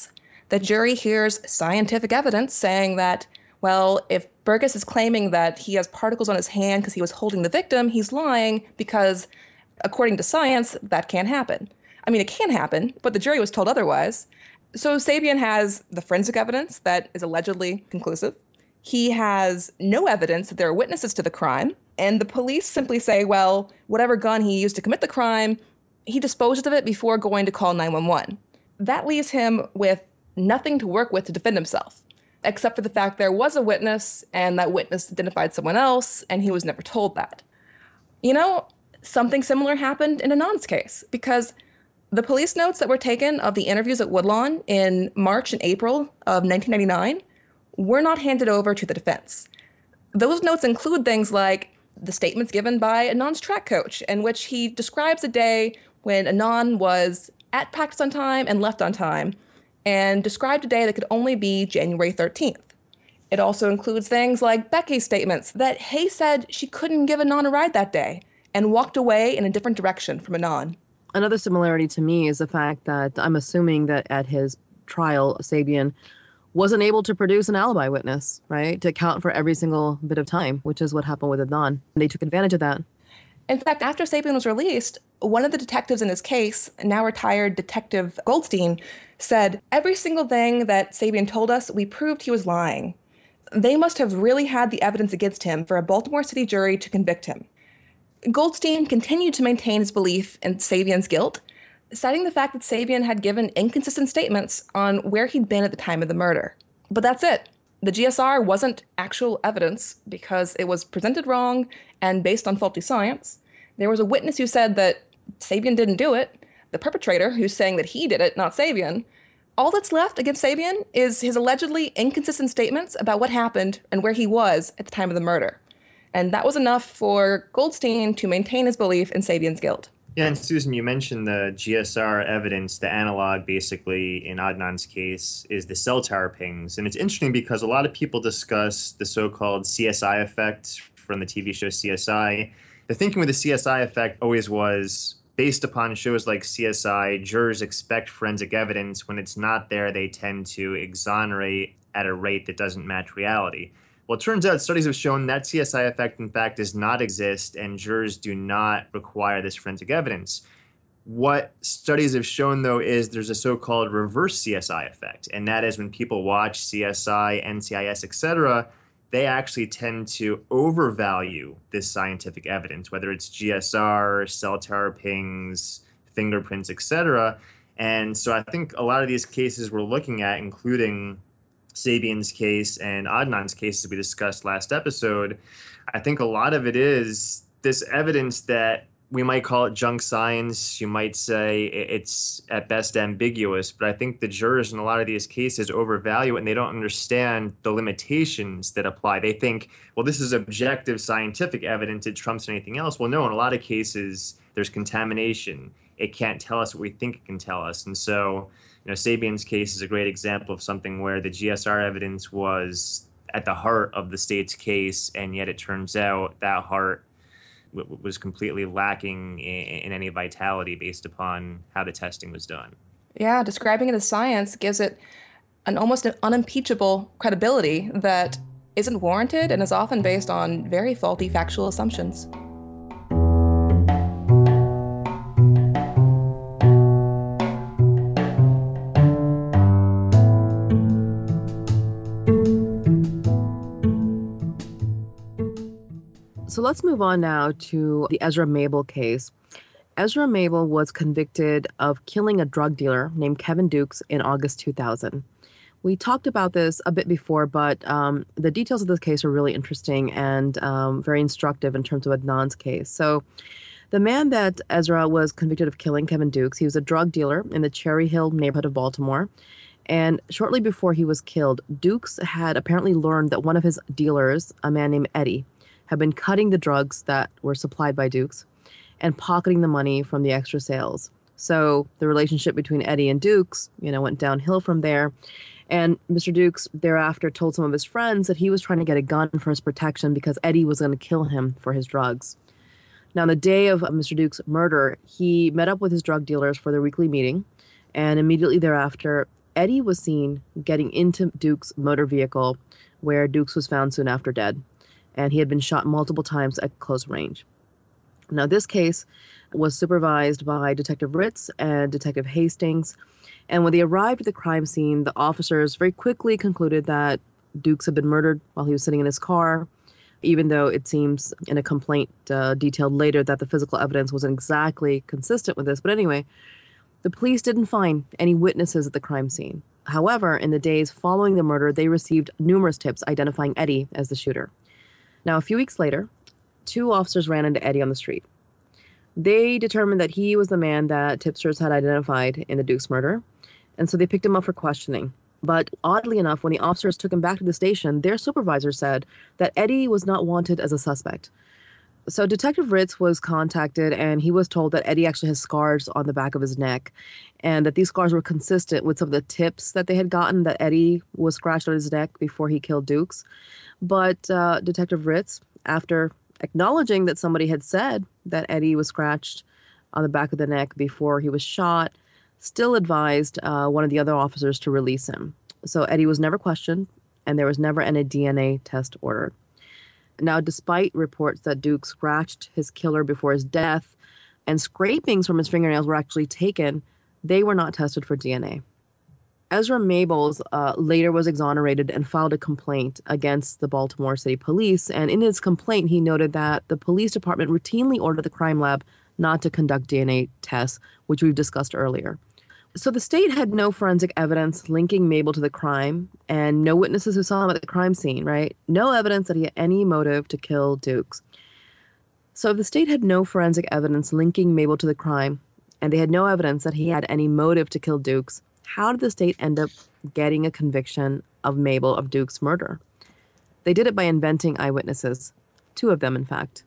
The jury hears scientific evidence saying that, well, if Burgess is claiming that he has particles on his hand because he was holding the victim, he's lying because, according to science, that can't happen. I mean, it can happen, but the jury was told otherwise. So Sabean has the forensic evidence that is allegedly conclusive. He has no evidence that there are witnesses to the crime. And the police simply say, well, whatever gun he used to commit the crime, he disposed of it before going to call 911. That leaves him with nothing to work with to defend himself, except for the fact there was a witness, and that witness identified someone else, and he was never told that. You know, something similar happened in Anand's case, because the police notes that were taken of the interviews at Woodlawn in March and April of 1999 were not handed over to the defense. Those notes include things like the statements given by Anand's track coach, in which he describes a day when Anand was at practice on time and left on time, and described a day that could only be January 13th. It also includes things like Becky's statements that Hay said she couldn't give Anand a ride that day and walked away in a different direction from Anand.
Another similarity to me is the fact that I'm assuming that at his trial, Sabean wasn't able to produce an alibi witness, right, to account for every single bit of time, which is what happened with Anand. They took advantage of that.
In fact, after Sabean was released, one of the detectives in his case, now retired Detective Goldstein, said, every single thing that Sabean told us, we proved he was lying. They must have really had the evidence against him for a Baltimore City jury to convict him. Goldstein continued to maintain his belief in Sabean's guilt, citing the fact that Sabean had given inconsistent statements on where he'd been at the time of the murder. But that's it. The GSR wasn't actual evidence because it was presented wrong and based on faulty science. There was a witness who said that Sabean didn't do it, the perpetrator who's saying that he did it, not Sabean. All that's left against Sabean is his allegedly inconsistent statements about what happened and where he was at the time of the murder. And that was enough for Goldstein to maintain his belief in Sabean's guilt.
Yeah, and Susan, you mentioned the GSR evidence. The analog, basically, in Adnan's case is the cell tower pings. And it's interesting because a lot of people discuss the so-called CSI effect from the TV show CSI. The thinking with the CSI effect always was, based upon shows like CSI, jurors expect forensic evidence. When it's not there, they tend to exonerate at a rate that doesn't match reality. Well, it turns out studies have shown that CSI effect, in fact, does not exist, and jurors do not require this forensic evidence. What studies have shown, though, is there's a so-called reverse CSI effect, and that is when people watch CSI, NCIS, etc., they actually tend to overvalue this scientific evidence, whether it's GSR, cell tower pings, fingerprints, etc. And so I think a lot of these cases we're looking at, including Sabean's case and Adnan's case, as we discussed last episode, I think a lot of it is this evidence that we might call it junk science. You might say it's at best ambiguous, but I think the jurors in a lot of these cases overvalue it and they don't understand the limitations that apply. They think, well, this is objective scientific evidence. It trumps anything else. Well, no, in a lot of cases, there's contamination. It can't tell us what we think it can tell us. And so, Sabean's case is a great example of something where the GSR evidence was at the heart of the state's case, and yet it turns out that heart was completely lacking in any vitality based upon how the testing was done.
Yeah, describing it as science gives it almost an unimpeachable credibility that isn't warranted and is often based on very faulty factual assumptions.
So let's move on now to the Ezra Mabel case. Ezra Mabel was convicted of killing a drug dealer named Kevin Dukes in August 2000. We talked about this a bit before, but the details of this case are really interesting and very instructive in terms of Adnan's case. So the man that Ezra was convicted of killing, Kevin Dukes, he was a drug dealer in the Cherry Hill neighborhood of Baltimore. And shortly before he was killed, Dukes had apparently learned that one of his dealers, a man named Eddie, had been cutting the drugs that were supplied by Dukes and pocketing the money from the extra sales. So the relationship between Eddie and Dukes, went downhill from there. And Mr. Dukes thereafter told some of his friends that he was trying to get a gun for his protection because Eddie was going to kill him for his drugs. Now, on the day of Mr. Dukes' murder, he met up with his drug dealers for their weekly meeting. And immediately thereafter, Eddie was seen getting into Duke's motor vehicle, where Dukes was found soon after dead, and he had been shot multiple times at close range. Now, this case was supervised by Detective Ritz and Detective Hastings, and when they arrived at the crime scene, the officers very quickly concluded that Dukes had been murdered while he was sitting in his car, even though it seems in a complaint detailed later that the physical evidence wasn't exactly consistent with this. But anyway, the police didn't find any witnesses at the crime scene. However, in the days following the murder, they received numerous tips identifying Eddie as the shooter. Now, a few weeks later, 2 officers ran into Eddie on the street. They determined that he was the man that tipsters had identified in the Dukes murder, and so they picked him up for questioning. But oddly enough, when the officers took him back to the station, their supervisor said that Eddie was not wanted as a suspect. So Detective Ritz was contacted, and he was told that Eddie actually has scars on the back of his neck, and that these scars were consistent with some of the tips that they had gotten that Eddie was scratched on his neck before he killed Dukes. But Detective Ritz, after acknowledging that somebody had said that Eddie was scratched on the back of the neck before he was shot, still advised one of the other officers to release him. So Eddie was never questioned, and there was never any DNA test ordered. Now, despite reports that Duke scratched his killer before his death and scrapings from his fingernails were actually taken, they were not tested for DNA. Ezra Mabels later was exonerated and filed a complaint against the Baltimore City Police. And in his complaint, he noted that the police department routinely ordered the crime lab not to conduct DNA tests, which we've discussed earlier. So the state had no forensic evidence linking Mabel to the crime and no witnesses who saw him at the crime scene, right? No evidence that he had any motive to kill Dukes. So if the state had no forensic evidence linking Mabel to the crime and they had no evidence that he had any motive to kill Dukes, how did the state end up getting a conviction of Mabel of Duke's murder? They did it by inventing eyewitnesses. 2 of them, in fact.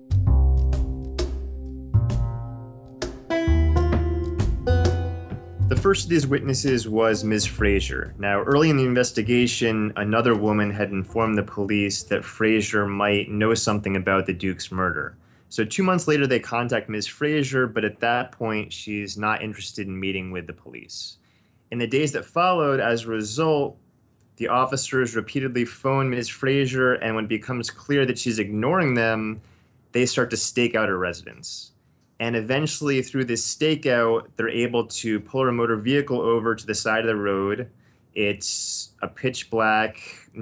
The first of these witnesses was Ms. Frazier. Now, early in the investigation, another woman had informed the police that Frazier might know something about the Dukes murder. So 2 months later, they contact Ms. Frazier, but at that point, she's not interested in meeting with the police. In the days that followed, as a result, the officers repeatedly phone Ms. Frazier, and when it becomes clear that she's ignoring them, they start to stake out her residence. And eventually, through this stakeout, they're able to pull her motor vehicle over to the side of the road. It's a pitch black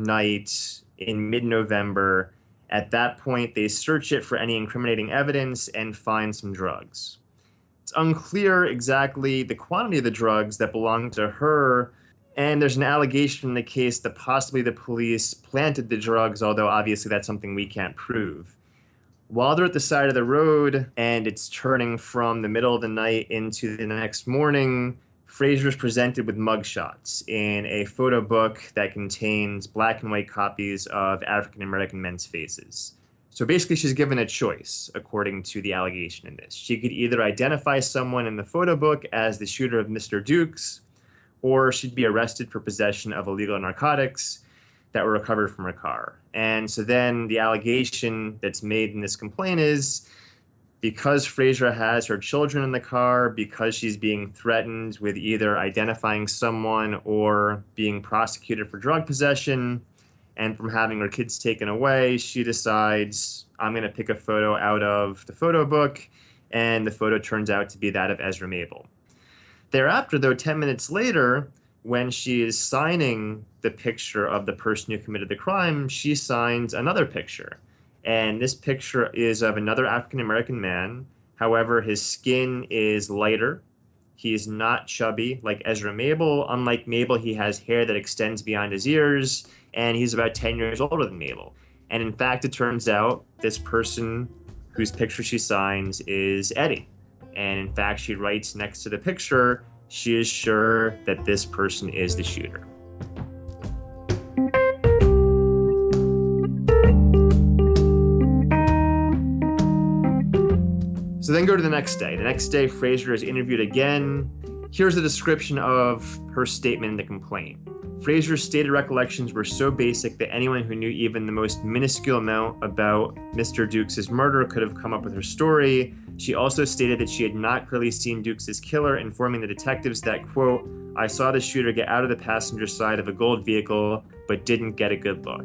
night in mid-November. At that point, they search it for any incriminating evidence and find some drugs. It's unclear exactly the quantity of the drugs that belong to her, and there's an allegation in the case that possibly the police planted the drugs, although obviously that's something we can't prove. While they're at the side of the road and it's turning from the middle of the night into the next morning, Frazier's presented with mugshots in a photo book that contains black and white copies of African-American men's faces. So basically, she's given a choice, according to the allegation in this. She could either identify someone in the photo book as the shooter of Mr. Dukes, or she'd be arrested for possession of illegal narcotics that were recovered from her car. And so then the allegation that's made in this complaint is because Frazier has her children in the car, because she's being threatened with either identifying someone or being prosecuted for drug possession, and from having her kids taken away, she decides, I'm going to pick a photo out of the photo book, and the photo turns out to be that of Ezra Mabel. Thereafter, though, 10 minutes later, when she is signing the picture of the person who committed the crime, she signs another picture. And this picture is of another African-American man. However, his skin is lighter. He is not chubby like Ezra Mabel. Unlike Mabel, he has hair that extends beyond his ears, and he's about 10 years older than Mabel. And in fact, it turns out this person whose picture she signs is Eddie. And in fact, she writes next to the picture, she is sure that this person is the shooter. So then go to the next day. The next day, Frazier is interviewed again. Here's the description of her statement in the complaint. Fraser's stated recollections were so basic that anyone who knew even the most minuscule amount about Mr. Dukes' murder could have come up with her story. She also stated that she had not clearly seen Dukes' killer, informing the detectives that, quote, "I saw the shooter get out of the passenger side of a gold vehicle, but didn't get a good look."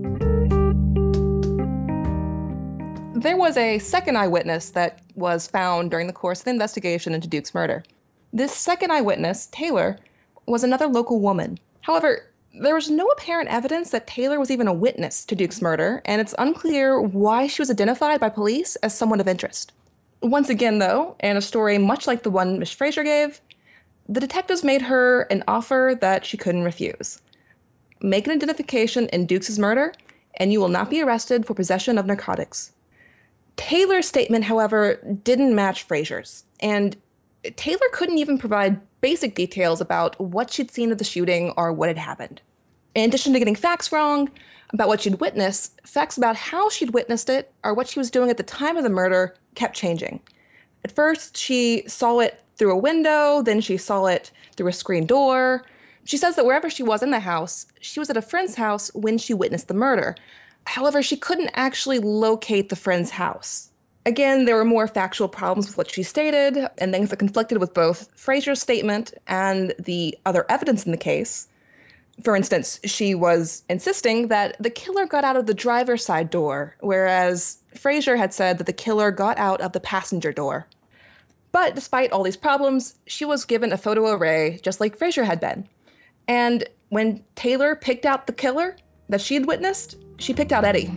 There was a second eyewitness that was found during the course of the investigation into Duke's murder. This second eyewitness, Taylor, was another local woman. However, there was no apparent evidence that Taylor was even a witness to Duke's murder, and it's unclear why she was identified by police as someone of interest. Once again, though, in a story much like the one Miss Fraser gave, the detectives made her an offer that she couldn't refuse. Make an identification in Dukes' murder, and you will not be arrested for possession of narcotics. Taylor's statement, however, didn't match Fraser's, and Taylor couldn't even provide basic details about what she'd seen of the shooting or what had happened. In addition to getting facts wrong about what she'd witnessed, facts about how she'd witnessed it or what she was doing at the time of the murder kept changing. At first, she saw it through a window, then she saw it through a screen door. She says that wherever she was in the house, she was at a friend's house when she witnessed the murder. However, she couldn't actually locate the friend's house. Again, there were more factual problems with what she stated and things that conflicted with both Fraser's statement and the other evidence in the case. For instance, she was insisting that the killer got out of the driver's side door, whereas Fraser had said that the killer got out of the passenger door. But despite all these problems, she was given a photo array just like Fraser had been. And when Taylor picked out the killer that she had witnessed, she picked out Eddie.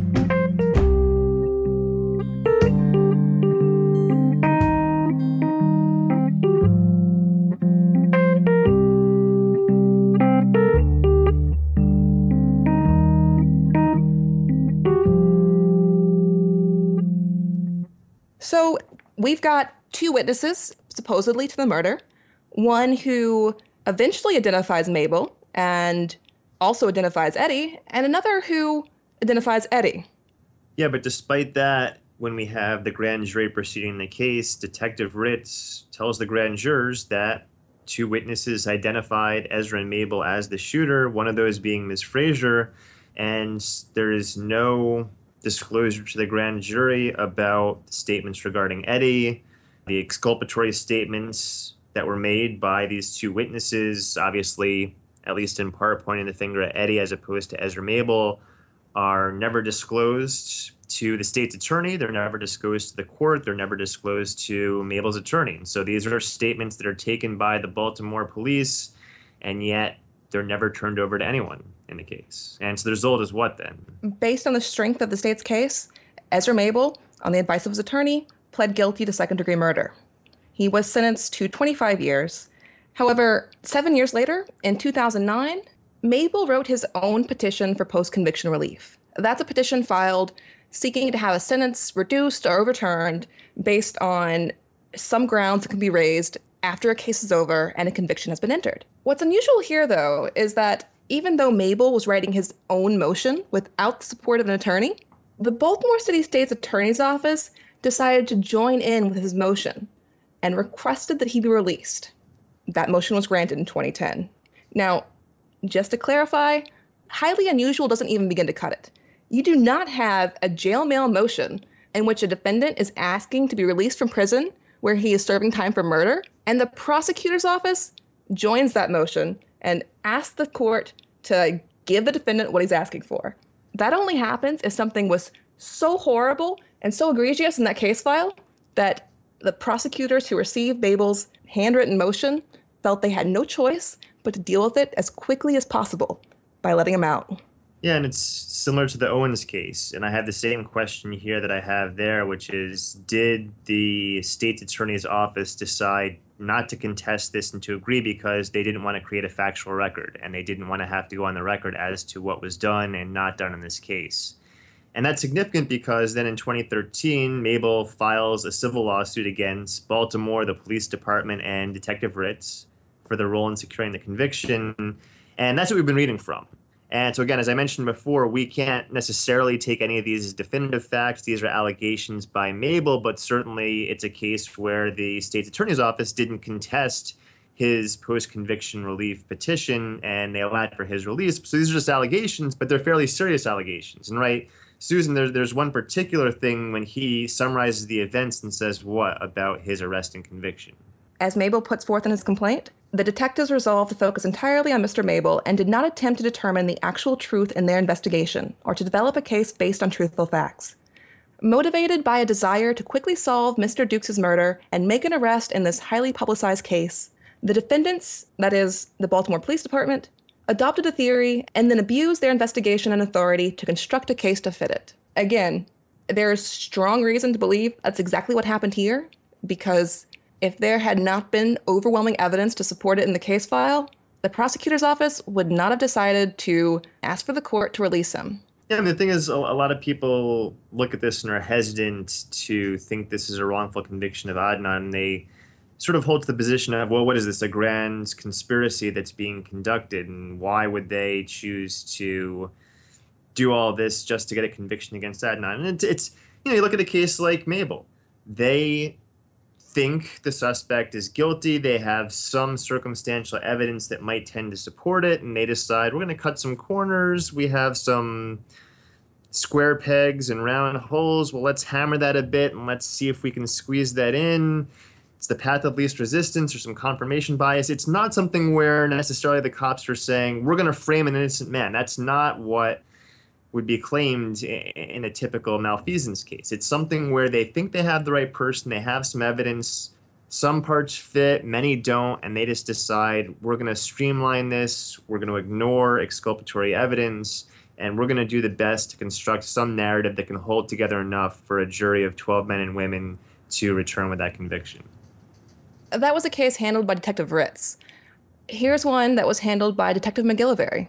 So we've got two witnesses, supposedly, to the murder. One who eventually identifies Mabel and also identifies Eddie, and another who identifies Eddie.
Yeah, but despite that, when we have the grand jury proceeding the case, Detective Ritz tells the grand jurors that two witnesses identified Ezra and Mabel as the shooter, one of those being Ms. Fraser, and there is no disclosure to the grand jury about statements regarding Eddie, the exculpatory statements that were made by these two witnesses, obviously, at least in part pointing the finger at Eddie as opposed to Ezra Mabel, are never disclosed to the state's attorney. They're never disclosed to the court. They're never disclosed to Mabel's attorney. So these are statements that are taken by the Baltimore police, and yet they're never turned over to anyone in the case. And so the result is what then?
Based on the strength of the state's case, Ezra Mabel, on the advice of his attorney, pled guilty to second-degree murder. He was sentenced to 25 years. However, 7 years later, in 2009, Mabel wrote his own petition for post-conviction relief. That's a petition filed seeking to have a sentence reduced or overturned based on some grounds that can be raised after a case is over and a conviction has been entered. What's unusual here, though, is that even though Mabel was writing his own motion without the support of an attorney, the Baltimore City State's Attorney's Office decided to join in with his motion and requested that he be released. That motion was granted in 2010. Now, just to clarify, highly unusual doesn't even begin to cut it. You do not have a jail mail motion in which a defendant is asking to be released from prison where he is serving time for murder, and the prosecutor's office joins that motion and asks the court to give the defendant what he's asking for. That only happens if something was so horrible and so egregious in that case file that the prosecutors who received Mabel's handwritten motion felt they had no choice but to deal with it as quickly as possible by letting him out.
Yeah, and it's similar to the Owens case. And I have the same question here that I have there, which is, did the state's attorney's office decide not to contest this and to agree because they didn't want to create a factual record and they didn't want to have to go on the record as to what was done and not done in this case? And that's significant because then in 2013, Mabel files a civil lawsuit against Baltimore, the police department, and Detective Ritz for their role in securing the conviction. And that's what we've been reading from. And so again, as I mentioned before, we can't necessarily take any of these as definitive facts. These are allegations by Mabel, but certainly it's a case where the state's attorney's office didn't contest his post-conviction relief petition, and they allowed for his release. So these are just allegations, but they're fairly serious allegations. And right, Susan, there's one particular thing when he summarizes the events and says what about his arrest and conviction?
As Mabel puts forth in his complaint, the detectives resolved to focus entirely on Mr. Mabel and did not attempt to determine the actual truth in their investigation or to develop a case based on truthful facts. Motivated by a desire to quickly solve Mr. Dukes' murder and make an arrest in this highly publicized case, the defendants, that is, the Baltimore Police Department, adopted a theory and then abused their investigation and authority to construct a case to fit it. Again, there is strong reason to believe that's exactly what happened here, because if there had not been overwhelming evidence to support it in the case file, the prosecutor's office would not have decided to ask for the court to release him.
Yeah, I mean, the thing is, a lot of people look at this and are hesitant to think this is a wrongful conviction of Adnan. They sort of hold to the position of, well, what is this, a grand conspiracy that's being conducted, and why would they choose to do all this just to get a conviction against Adnan? And it's you look at a case like Mabel. They think the suspect is guilty. They have some circumstantial evidence that might tend to support it, and they decide we're going to cut some corners. We have some square pegs and round holes. Well, let's hammer that a bit and let's see if we can squeeze that in. It's the path of least resistance or some confirmation bias. It's not something where necessarily the cops are saying we're going to frame an innocent man. That's not what would be claimed in a typical malfeasance case. It's something where they think they have the right person, they have some evidence, some parts fit, many don't, and they just decide we're going to streamline this, we're going to ignore exculpatory evidence, and we're going to do the best to construct some narrative that can hold together enough for a jury of 12 men and women to return with that conviction.
That was a case handled by Detective Ritz. Here's one that was handled by Detective McGillivray.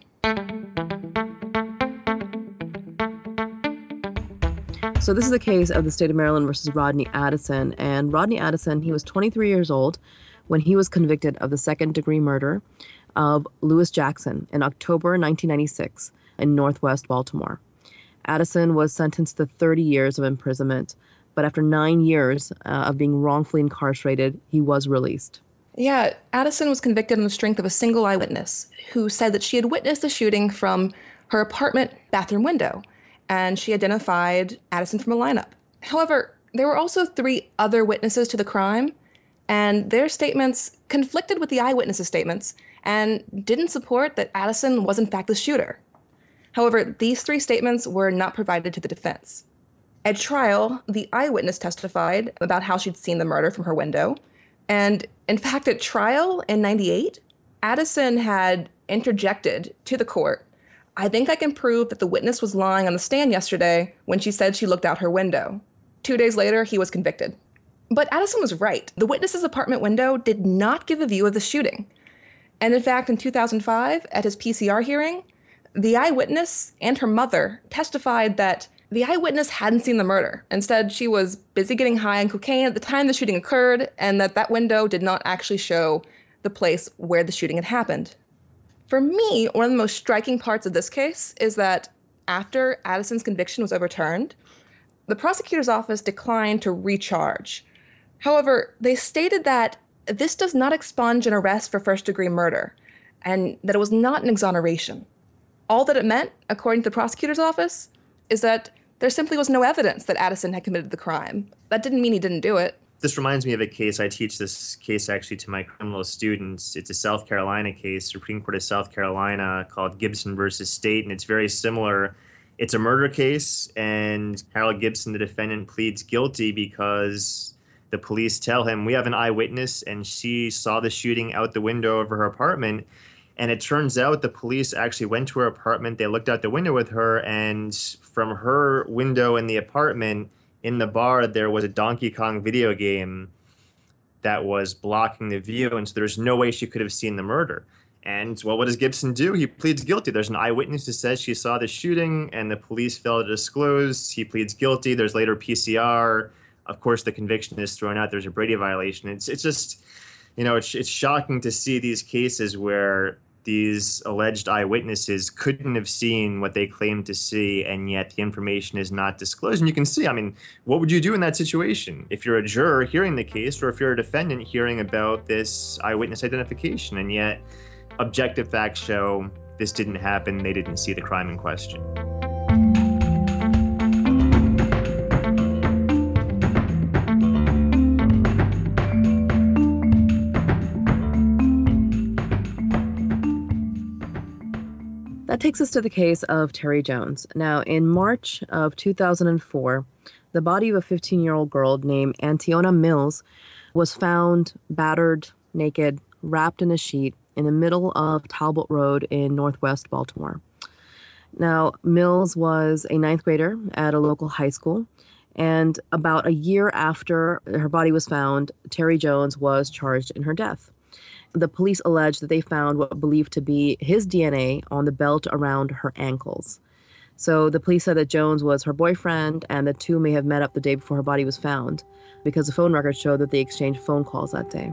So this is a case of the state of Maryland versus Rodney Addison. And Rodney Addison, he was 23 years old when he was convicted of the second-degree murder of Lewis Jackson in October 1996 in Northwest Baltimore. Addison was sentenced to 30 years of imprisonment, but after 9 years of being wrongfully incarcerated, he was released.
Yeah, Addison was convicted on the strength of a single eyewitness who said that she had witnessed the shooting from her apartment bathroom window, and she identified Addison from a lineup. However, there were also 3 other witnesses to the crime, and their statements conflicted with the eyewitnesses' statements and didn't support that Addison was in fact the shooter. However, these 3 statements were not provided to the defense. At trial, the eyewitness testified about how she'd seen the murder from her window, and in fact, at trial in '98, Addison had interjected to the court, "I think I can prove that the witness was lying on the stand yesterday when she said she looked out her window." 2 days later, he was convicted. But Addison was right. The witness's apartment window did not give a view of the shooting. And in fact, in 2005, at his PCR hearing, the eyewitness and her mother testified that the eyewitness hadn't seen the murder. Instead, she was busy getting high on cocaine at the time the shooting occurred, and that window did not actually show the place where the shooting had happened. For me, one of the most striking parts of this case is that after Addison's conviction was overturned, the prosecutor's office declined to recharge. However, they stated that this does not expunge an arrest for first-degree murder, and that it was not an exoneration. All that it meant, according to the prosecutor's office, is that there simply was no evidence that Addison had committed the crime. That didn't mean he didn't do it.
This reminds me of a case. I teach this case actually to my criminal students. It's a South Carolina case, Supreme Court of South Carolina, called Gibson versus State, and it's very similar. It's a murder case, and Harold Gibson, the defendant, pleads guilty because the police tell him, we have an eyewitness, and she saw the shooting out the window of her apartment. And it turns out the police actually went to her apartment. They looked out the window with her, and from her window in the apartment, in the bar, there was a Donkey Kong video game that was blocking the view, and so there's no way she could have seen the murder. And, well, what does Gibson do? He pleads guilty. There's an eyewitness who says she saw the shooting, and the police failed to disclose. He pleads guilty. There's later PCR. Of course, the conviction is thrown out. There's a Brady violation. It's just, it's shocking to see these cases where these alleged eyewitnesses couldn't have seen what they claimed to see, and yet the information is not disclosed. And you can see, I mean, what would you do in that situation if you're a juror hearing the case, or if you're a defendant hearing about this eyewitness identification, and yet objective facts show this didn't happen, they didn't see the crime in question?
That takes us to the case of Terry Jones. Now, in March of 2004, the body of a 15-year-old girl named Antiona Mills was found battered, naked, wrapped in a sheet in the middle of Talbot Road in Northwest Baltimore. Now, Mills was a ninth grader at a local high school, and about a year after her body was found, Terry Jones was charged in her death. The police alleged that they found what believed to be his DNA on the belt around her ankles. So the police said that Jones was her boyfriend, and the two may have met up the day before her body was found, because the phone records showed that they exchanged phone calls that day.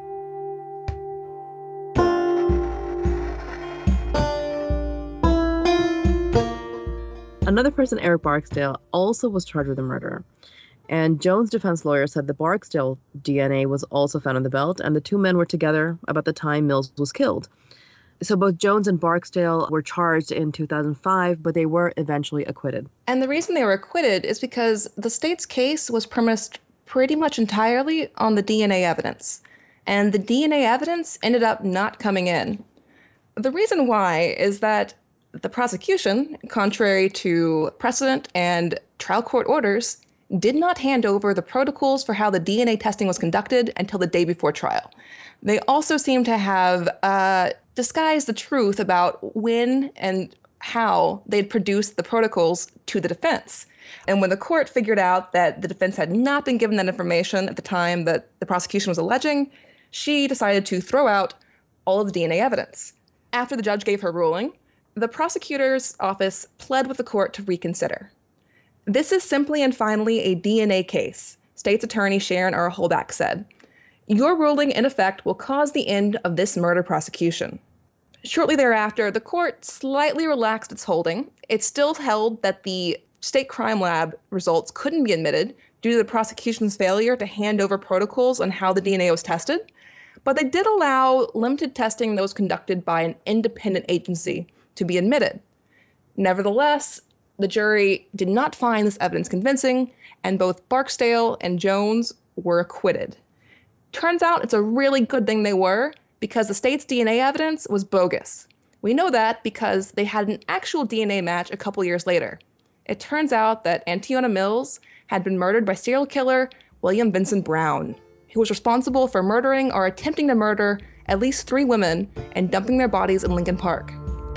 Another person, Eric Barksdale, also was charged with the murder. And Jones' defense lawyer said the Barksdale DNA was also found on the belt, and the two men were together about the time Mills was killed. So both Jones and Barksdale were charged in 2005, but they were eventually acquitted.
And the reason they were acquitted is because the state's case was premised pretty much entirely on the DNA evidence. And the DNA evidence ended up not coming in. The reason why is that the prosecution, contrary to precedent and trial court orders, did not hand over the protocols for how the DNA testing was conducted until the day before trial. They also seem to have disguised the truth about when and how they'd produced the protocols to the defense. And when the court figured out that the defense had not been given that information at the time that the prosecution was alleging, she decided to throw out all of the DNA evidence. After the judge gave her ruling, the prosecutor's office pled with the court to reconsider. This is simply and finally a DNA case, State's Attorney Sharon R. Holback said. Your ruling, in effect, will cause the end of this murder prosecution. Shortly thereafter, the court slightly relaxed its holding. It still held that the state crime lab results couldn't be admitted due to the prosecution's failure to hand over protocols on how the DNA was tested, but they did allow limited testing that was conducted by an independent agency to be admitted. Nevertheless, the jury did not find this evidence convincing, and both Barksdale and Jones were acquitted. Turns out it's a really good thing they were, because the state's DNA evidence was bogus. We know that because they had an actual DNA match a couple years later. It turns out that Antiona Mills had been murdered by serial killer William Vincent Brown, who was responsible for murdering or attempting to murder at least 3 women and dumping their bodies in Lincoln Park.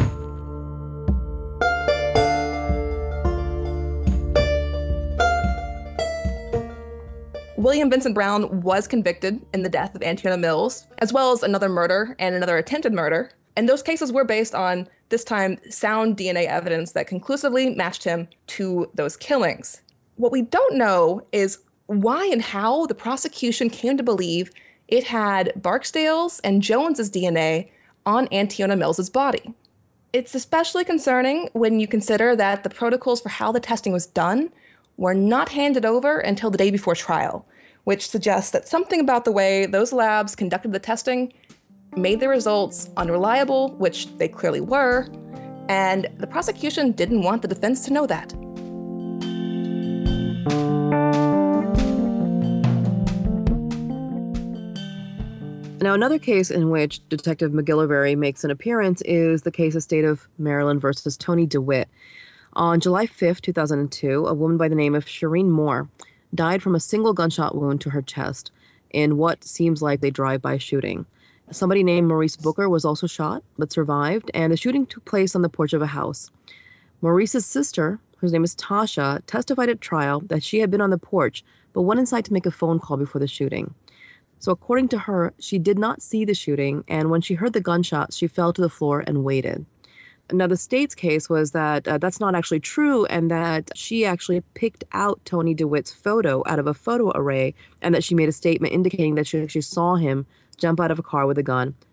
William Vincent Brown was convicted in the death of Antiona Mills, as well as another murder and another attempted murder. And those cases were based on, this time, sound DNA evidence that conclusively matched him to those killings. What we don't know is why and how the prosecution came to believe it had Barksdale's and Jones's DNA on Antiona Mills's body. It's especially concerning when you consider that the protocols for how the testing was done were not handed over until the day before trial, which suggests that something about the way those labs conducted the testing made the results unreliable, which they clearly were, and the prosecution didn't want the defense to know that.
Now, another case in which Detective McGillivray makes an appearance is the case of State of Maryland versus Tony DeWitt. On July 5th, 2002, a woman by the name of Shireen Moore died from a single gunshot wound to her chest in what seems like a drive-by shooting. Somebody named Maurice Booker was also shot, but survived, and the shooting took place on the porch of a house. Maurice's sister, whose name is Tasha, testified at trial that she had been on the porch, but went inside to make a phone call before the shooting. So according to her, she did not see the shooting, and when she heard the gunshots, she fell to the floor and waited. Now, the state's case was that that's not actually true, and that she actually picked out Tony DeWitt's photo out of a photo array, and that she made a statement indicating that she actually saw him jump out of a car with a gun,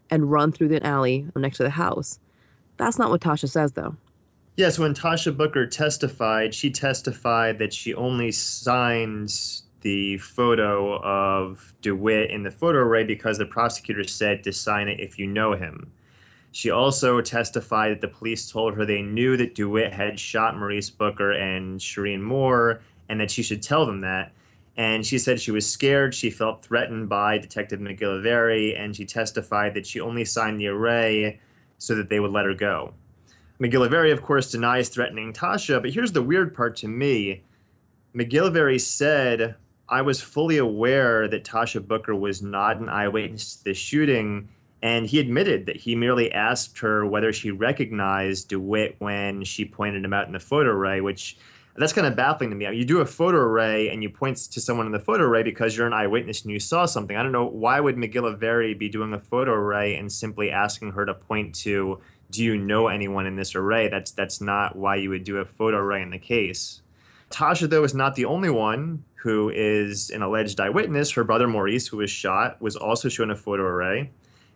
and run through the alley next to the house. That's not what Tasha says, though.
Yes, when Tasha Booker testified, she testified that she only signed the photo of DeWitt in the photo array because the prosecutor said to sign it if you know him. She also testified that the police told her they knew that DeWitt had shot Maurice Booker and Shireen Moore and that she should tell them that. And she said she was scared. She felt threatened by Detective McGillivray, and she testified that she only signed the array so that they would let her go. McGillivray, of course, denies threatening Tasha, but here's the weird part to me. McGillivray said, I was fully aware that Tasha Booker was not an eyewitness to the shooting, and he admitted that he merely asked her whether she recognized DeWitt when she pointed him out in the photo array, which that's kind of baffling to me. I mean, you do a photo array and you point to someone in the photo array because you're an eyewitness and you saw something. I don't know, why would McGillivray be doing a photo array and simply asking her to point to, do you know anyone in this array? That's not why you would do a photo array in the case. Tasha, though, is not the only one who is an alleged eyewitness. Her brother Maurice, who was shot, was also shown a photo array.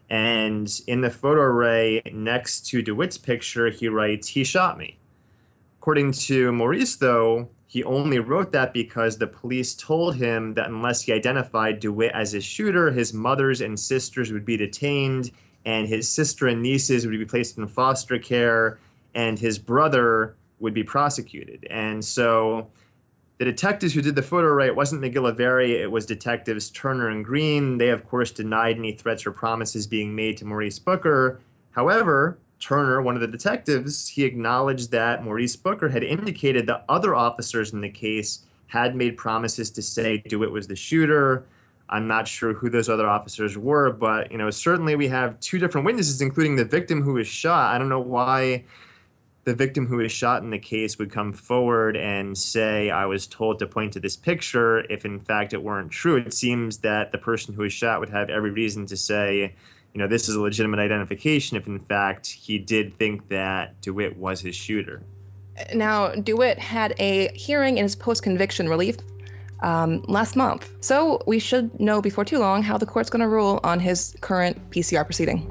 And in the photo array next to DeWitt's picture, he writes, he shot me. According to Maurice, though, he only wrote that because the police told him that unless he identified DeWitt as his shooter, his mothers and sisters would be detained, and his sister and nieces would be placed in foster care, and his brother would be prosecuted. And so the detectives who did the photo array, it wasn't McGillivray, it was detectives Turner and Green. They, of course, denied any threats or promises being made to Maurice Booker. However, Turner, one of the detectives, he acknowledged that Maurice Booker had indicated that other officers in the case had made promises to say DeWitt was the shooter. I'm not sure who those other officers were, but certainly we have two different witnesses, including the victim who was shot. I don't know why the victim who was shot in the case would come forward and say, I was told to point to this picture, if in fact it weren't true. It seems that the person who was shot would have every reason to say, this is a legitimate identification if in fact he did think that DeWitt was his shooter.
Now, DeWitt had a hearing in his post-conviction relief last month, so we should know before too long how the court's going to rule on his current PCR proceeding.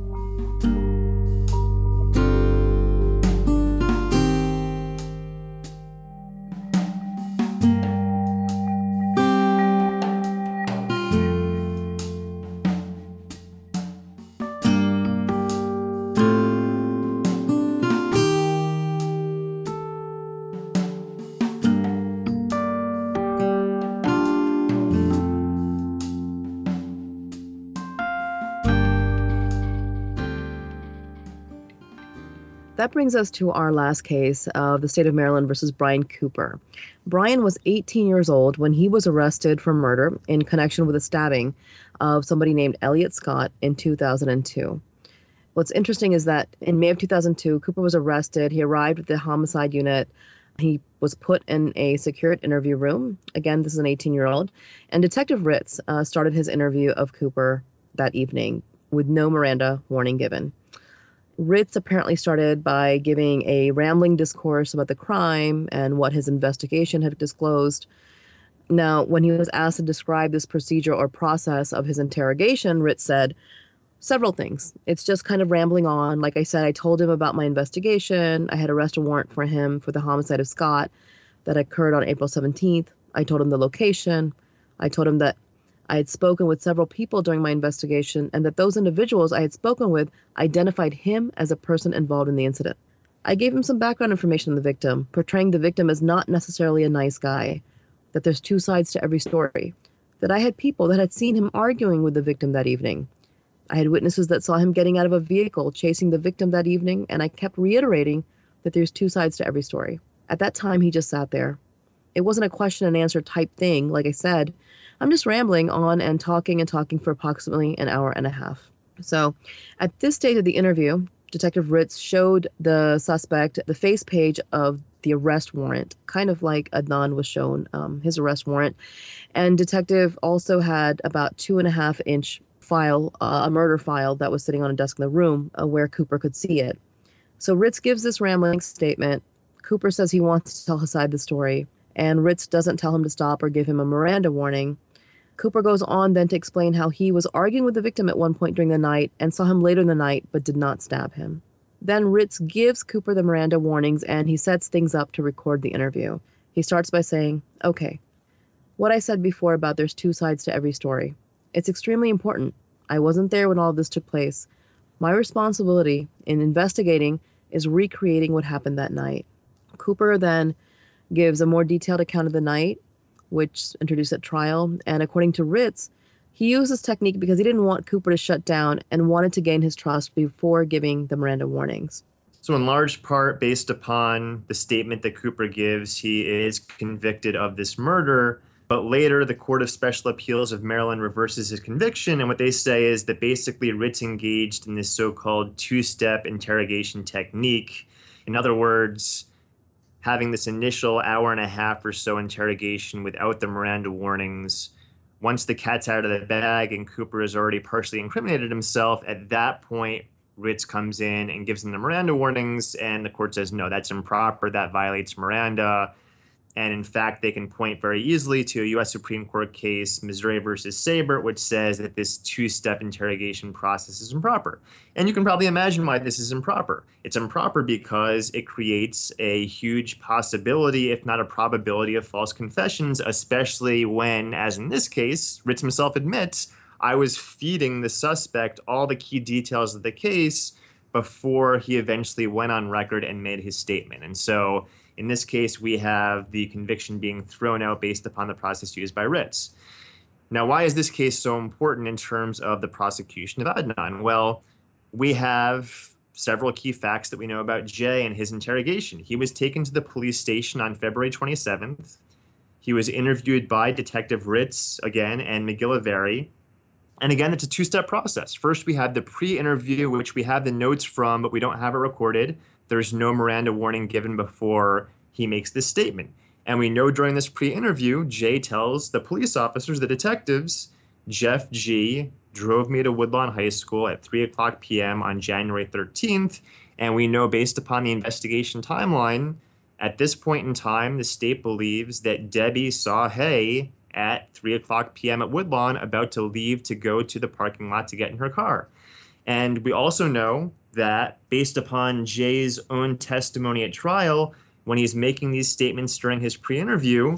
That brings us to our last case of the state of Maryland versus Brian Cooper. Brian was 18 years old when he was arrested for murder in connection with a stabbing of somebody named Elliot Scott in 2002. What's interesting is that in May of 2002, Cooper was arrested. He arrived at the homicide unit. He was put in a secured interview room. Again, this is an 18-year-old. And Detective Ritz started his interview of Cooper that evening with no Miranda warning given. Ritz apparently started by giving a rambling discourse about the crime and what his investigation had disclosed. Now, when he was asked to describe this procedure or process of his interrogation, Ritz said several things. It's just kind of rambling on. Like I said, I told him about my investigation. I had arrest warrant for him for the homicide of Scott that occurred on April 17th. I told him the location. I told him that I had spoken with several people during my investigation and that those individuals I had spoken with identified him as a person involved in the incident. I gave him some background information on the victim, portraying the victim as not necessarily a nice guy, that there's two sides to every story, that I had people that had seen him arguing with the victim that evening. I had witnesses that saw him getting out of a vehicle chasing the victim that evening, and I kept reiterating that there's two sides to every story. At that time, he just sat there. It wasn't a question and answer type thing, like I said. I'm just rambling on and talking for approximately an hour and a half. So at this stage of the interview, Detective Ritz showed the suspect the face page of the arrest warrant, kind of like Adnan was shown his arrest warrant. And Detective also had about 2.5-inch file, a murder file that was sitting on a desk in the room where Cooper could see it. So Ritz gives this rambling statement. Cooper says he wants to tell his side of the story, and Ritz doesn't tell him to stop or give him a Miranda warning. Cooper goes on then to explain how he was arguing with the victim at one point during the night and saw him later in the night but did not stab him. Then Ritz gives Cooper the Miranda warnings and he sets things up to record the interview. He starts by saying, "Okay, what I said before about there's two sides to every story. It's extremely important. I wasn't there when all of this took place. My responsibility in investigating is recreating what happened that night." Cooper then gives a more detailed account of the night, which introduced at trial, and according to Ritz, he used this technique because he didn't want Cooper to shut down and wanted to gain his trust before giving the Miranda warnings.
So in large part, based upon the statement that Cooper gives, he is convicted of this murder. But later, the Court of Special Appeals of Maryland reverses his conviction. And what they say is that basically Ritz engaged in this so-called two-step interrogation technique. In other words, having this initial hour and a half or so interrogation without the Miranda warnings. Once the cat's out of the bag and Cooper has already partially incriminated himself, at that point, Ritz comes in and gives him the Miranda warnings, and the court says, no, that's improper, that violates Miranda. And in fact, they can point very easily to a U.S. Supreme Court case, Missouri versus Sabert, which says that this two-step interrogation process is improper. And you can probably imagine why this is improper. It's improper because it creates a huge possibility, if not a probability, of false confessions, especially when, as in this case, Ritz himself admits, I was feeding the suspect all the key details of the case before he eventually went on record and made his statement. And so in this case, we have the conviction being thrown out based upon the process used by Ritz. Now, why is this case so important in terms of the prosecution of Adnan? Well, we have several key facts that we know about Jay and his interrogation. He was taken to the police station on February 27th. He was interviewed by Detective Ritz, again, and McGillivray. And again, it's a two-step process. First, we have the pre-interview, which we have the notes from, but we don't have it recorded. There's no Miranda warning given before he makes this statement. And we know during this pre-interview, Jay tells the police officers, the detectives, Jeff G. drove me to Woodlawn High School at 3:00 p.m. on January 13th. And we know based upon the investigation timeline, at this point in time, the state believes that Debbie saw Hay at 3:00 p.m. at Woodlawn about to leave to go to the parking lot to get in her car. And we also know that based upon Jay's own testimony at trial, when he's making these statements during his pre-interview,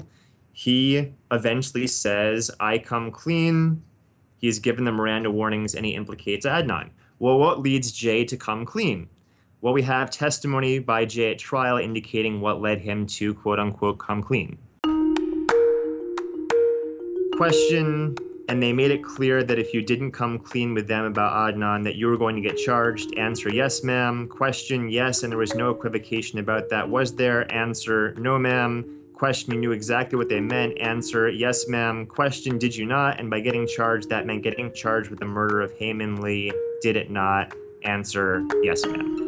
he eventually says, I come clean. He's given the Miranda warnings and he implicates Adnan. Well, what leads Jay to come clean? Well, we have testimony by Jay at trial indicating what led him to quote unquote come clean. Question, and they made it clear that if you didn't come clean with them about Adnan, that you were going to get charged. Answer, yes, ma'am. Question, yes, and there was no equivocation about that. Was there? Answer, no, ma'am. Question, you knew exactly what they meant. Answer, yes, ma'am. Question, did you not? And by getting charged, that meant getting charged with the murder of Haymon Lee. Did it not? Answer, yes, ma'am.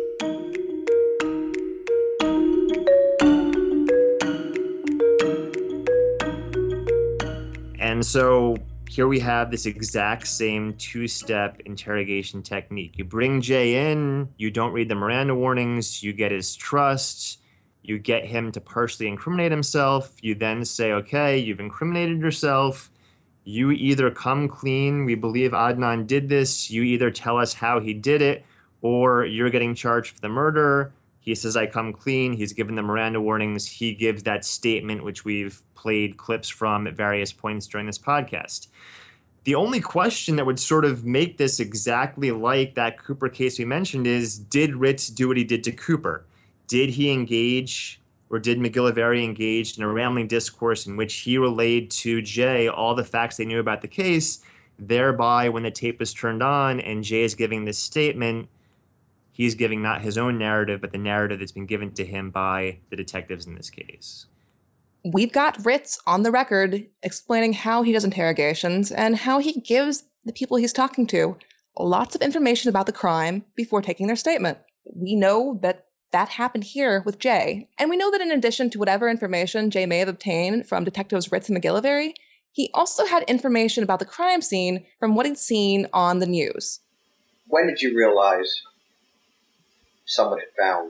And so here we have this exact same two-step interrogation technique. You bring Jay in, you don't read the Miranda warnings, you get his trust, you get him to partially incriminate himself, you then say, okay, you've incriminated yourself, you either come clean, we believe Adnan did this, you either tell us how he did it, or you're getting charged for the murder. He says, I come clean. He's given the Miranda warnings. He gives that statement, which we've played clips from at various points during this podcast. The only question that would sort of make this exactly like that Cooper case we mentioned is, did Ritz do what he did to Cooper? Did he engage, or did McGillivray engage in a rambling discourse in which he relayed to Jay all the facts they knew about the case, thereby when the tape was turned on and Jay is giving this statement, he's giving not his own narrative, but the narrative that's been given to him by the detectives in this case.
We've got Ritz on the record explaining how he does interrogations and how he gives the people he's talking to lots of information about the crime before taking their statement. We know that that happened here with Jay. And we know that in addition to whatever information Jay may have obtained from detectives Ritz and McGillivray, he also had information about the crime scene from what he'd seen on the news.
When did you realize someone had found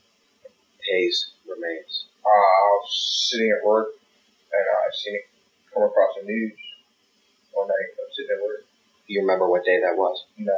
Hayes' remains?
I was sitting at work and I seen it
come across the news one night. I was sitting at work. Do you remember what day that was? No.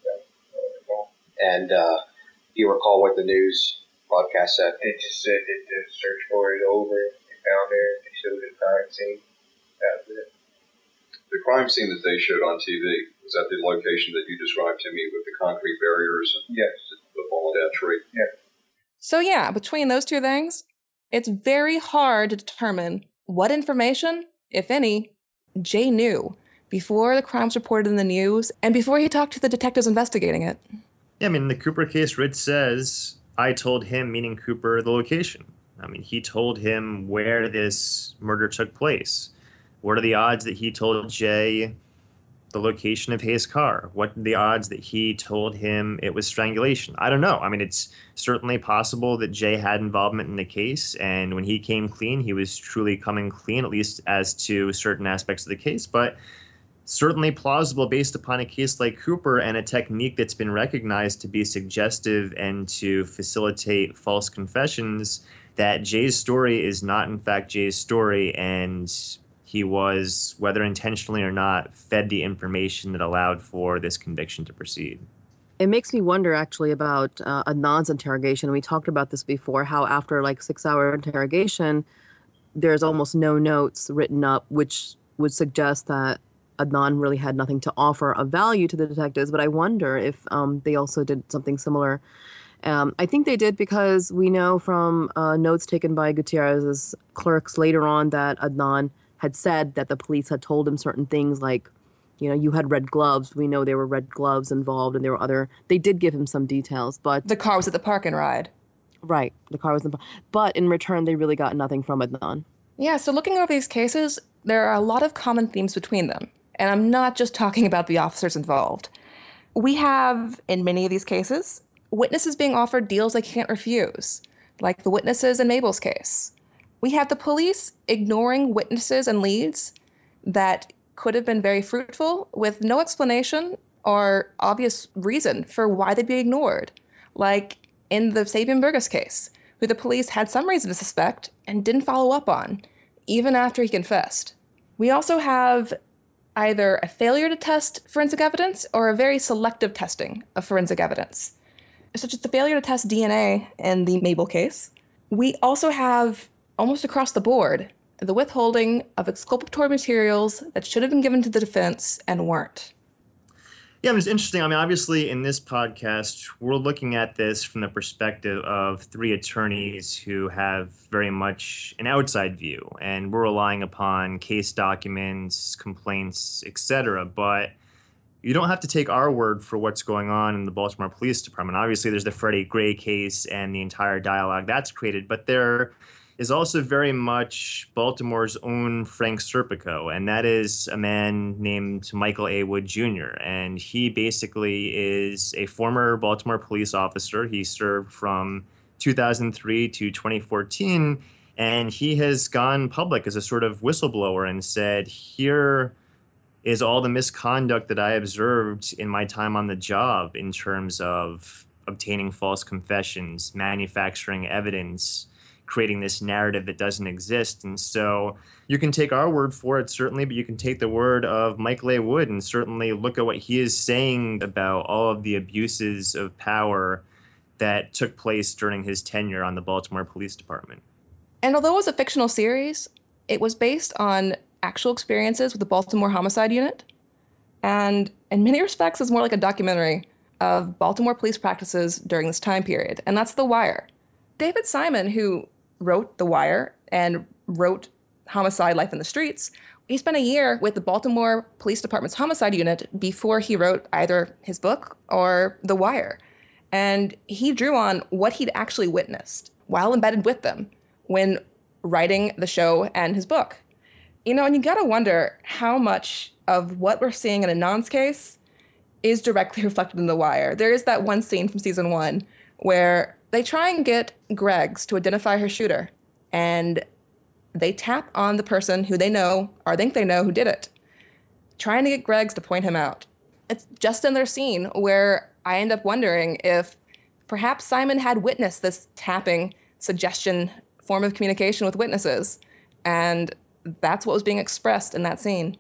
And do you recall what the news broadcast said? It just said that the search for it over. They found her. They showed the crime scene. That was it.
The crime scene that they showed on TV, was that the location that you described to me with the concrete barriers and
yes.
the fallen down tree?
Yeah.
So yeah, between those two things, it's very hard to determine what information, if any, Jay knew before the crime was reported in the news and before he talked to the detectives investigating it.
Yeah, I mean, in the Cooper case, Ritz says, I told him, meaning Cooper, the location. I mean, he told him where this murder took place. What are the odds that he told Jay the location of Hayes' car? What are the odds that he told him it was strangulation? I don't know. I mean, it's certainly possible that Jay had involvement in the case, and when he came clean, he was truly coming clean, at least as to certain aspects of the case. But certainly plausible based upon a case like Cooper and a technique that's been recognized to be suggestive and to facilitate false confessions, that Jay's story is not, in fact, Jay's story, and he was, whether intentionally or not, fed the information that allowed for this conviction to proceed.
It makes me wonder, actually, about Adnan's interrogation. We talked about this before, how after like 6-hour interrogation, there's almost no notes written up, which would suggest that Adnan really had nothing to offer of value to the detectives. But I wonder if they also did something similar. I think they did because we know from notes taken by Gutierrez's clerks later on that Adnan had said that the police had told him certain things like, you know, you had red gloves. We know there were red gloves involved, and there were other. They did give him some details, but
The car was at the park and ride.
right, the car was. But in return, they really got nothing from Adnan.
Yeah, so looking over these cases, there are a lot of common themes between them. And I'm not just talking about the officers involved. We have, in many of these cases, witnesses being offered deals they can't refuse, like the witnesses in Mabel's case. We have the police ignoring witnesses and leads that could have been very fruitful with no explanation or obvious reason for why they'd be ignored, like in the Sabian Burgess case, who the police had some reason to suspect and didn't follow up on, even after he confessed. We also have either a failure to test forensic evidence or a very selective testing of forensic evidence, such as the failure to test DNA in the Mabel case. We also have, almost across the board, the withholding of exculpatory materials that should have been given to the defense and weren't.
Yeah, it's interesting. I mean, obviously, in this podcast, we're looking at this from the perspective of three attorneys who have very much an outside view, and we're relying upon case documents, complaints, etc. But you don't have to take our word for what's going on in the Baltimore Police Department. Obviously, there's the Freddie Gray case and the entire dialogue that's created, but there is also very much Baltimore's own Frank Serpico, and that is a man named Michael A. Wood Jr., and he basically is a former Baltimore police officer. He served from 2003 to 2014, and he has gone public as a sort of whistleblower and said, here is all the misconduct that I observed in my time on the job in terms of obtaining false confessions, manufacturing evidence, creating this narrative that doesn't exist. And so you can take our word for it, certainly, but you can take the word of Michael A. Wood and certainly look at what he is saying about all of the abuses of power that took place during his tenure on the Baltimore Police Department.
And although it was a fictional series, it was based on actual experiences with the Baltimore Homicide Unit. And in many respects, it's more like a documentary of Baltimore police practices during this time period. And that's The Wire. David Simon, who wrote The Wire and wrote Homicide: Life in the Streets, he spent a year with the Baltimore Police Department's Homicide Unit before he wrote either his book or The Wire. And he drew on what he'd actually witnessed while embedded with them when writing the show and his book. You know, and you gotta wonder how much of what we're seeing in Adnan's case is directly reflected in The Wire. There is that one scene from season 1 where they try and get Greggs to identify her shooter, and they tap on the person who they know or think they know who did it, trying to get Greggs to point him out. It's just in their scene where I end up wondering if perhaps Simon had witnessed this tapping suggestion form of communication with witnesses, and that's what was being expressed in that scene.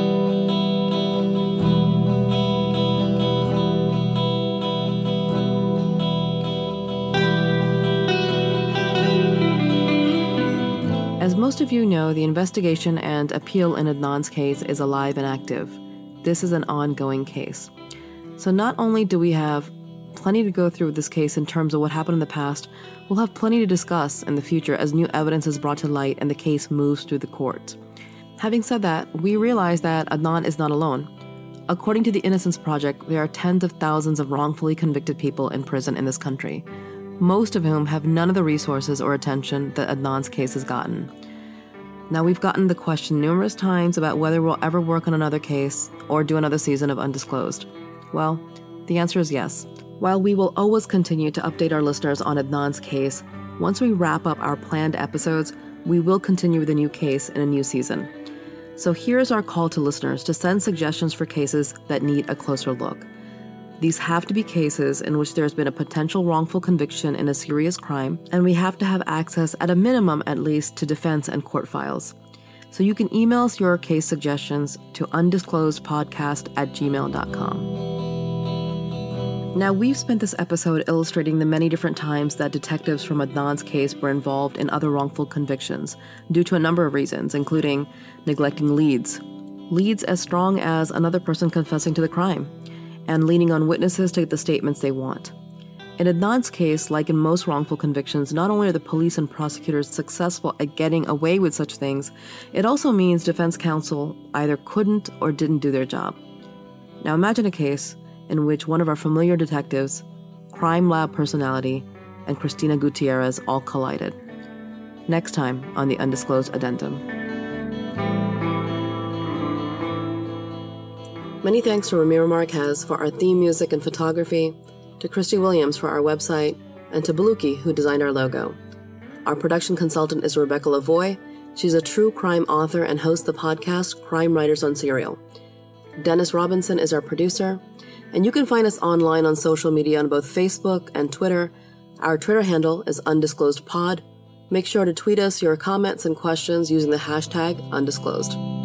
As most of you know, the investigation and appeal in Adnan's case is alive and active. This is an ongoing case. So not only do we have plenty to go through with this case in terms of what happened in the past, we'll have plenty to discuss in the future as new evidence is brought to light and the case moves through the courts. Having said that, we realize that Adnan is not alone. According to the Innocence Project, there are tens of thousands of wrongfully convicted people in prison in this country, most of whom have none of the resources or attention that Adnan's case has gotten. Now, we've gotten the question numerous times about whether we'll ever work on another case or do another season of Undisclosed. Well, the answer is yes. While we will always continue to update our listeners on Adnan's case, once we wrap up our planned episodes, we will continue with a new case in a new season. So here's our call to listeners to send suggestions for cases that need a closer look. These have to be cases in which there's been a potential wrongful conviction in a serious crime, and we have to have access, at a minimum at least, to defense and court files. So you can email us your case suggestions to undisclosedpodcast@gmail.com. Now, we've spent this episode illustrating the many different times that detectives from Adnan's case were involved in other wrongful convictions, due to a number of reasons, including neglecting leads as strong as another person confessing to the crime, and leaning on witnesses to get the statements they want. In Adnan's case, like in most wrongful convictions, not only are the police and prosecutors successful at getting away with such things, it also means defense counsel either couldn't or didn't do their job. Now imagine a case in which one of our familiar detectives, crime lab personality, and Cristina Gutierrez all collided. Next time on the Undisclosed Addendum. Many thanks to Ramiro Marquez for our theme music and photography, to Christy Williams for our website, and to Baluki, who designed our logo. Our production consultant is Rebecca Lavoie. She's a true crime author and hosts the podcast Crime Writers on Serial. Dennis Robinson is our producer, and you can find us online on social media on both Facebook and Twitter. Our Twitter handle is undisclosedpod. Make sure to tweet us your comments and questions using the hashtag undisclosed.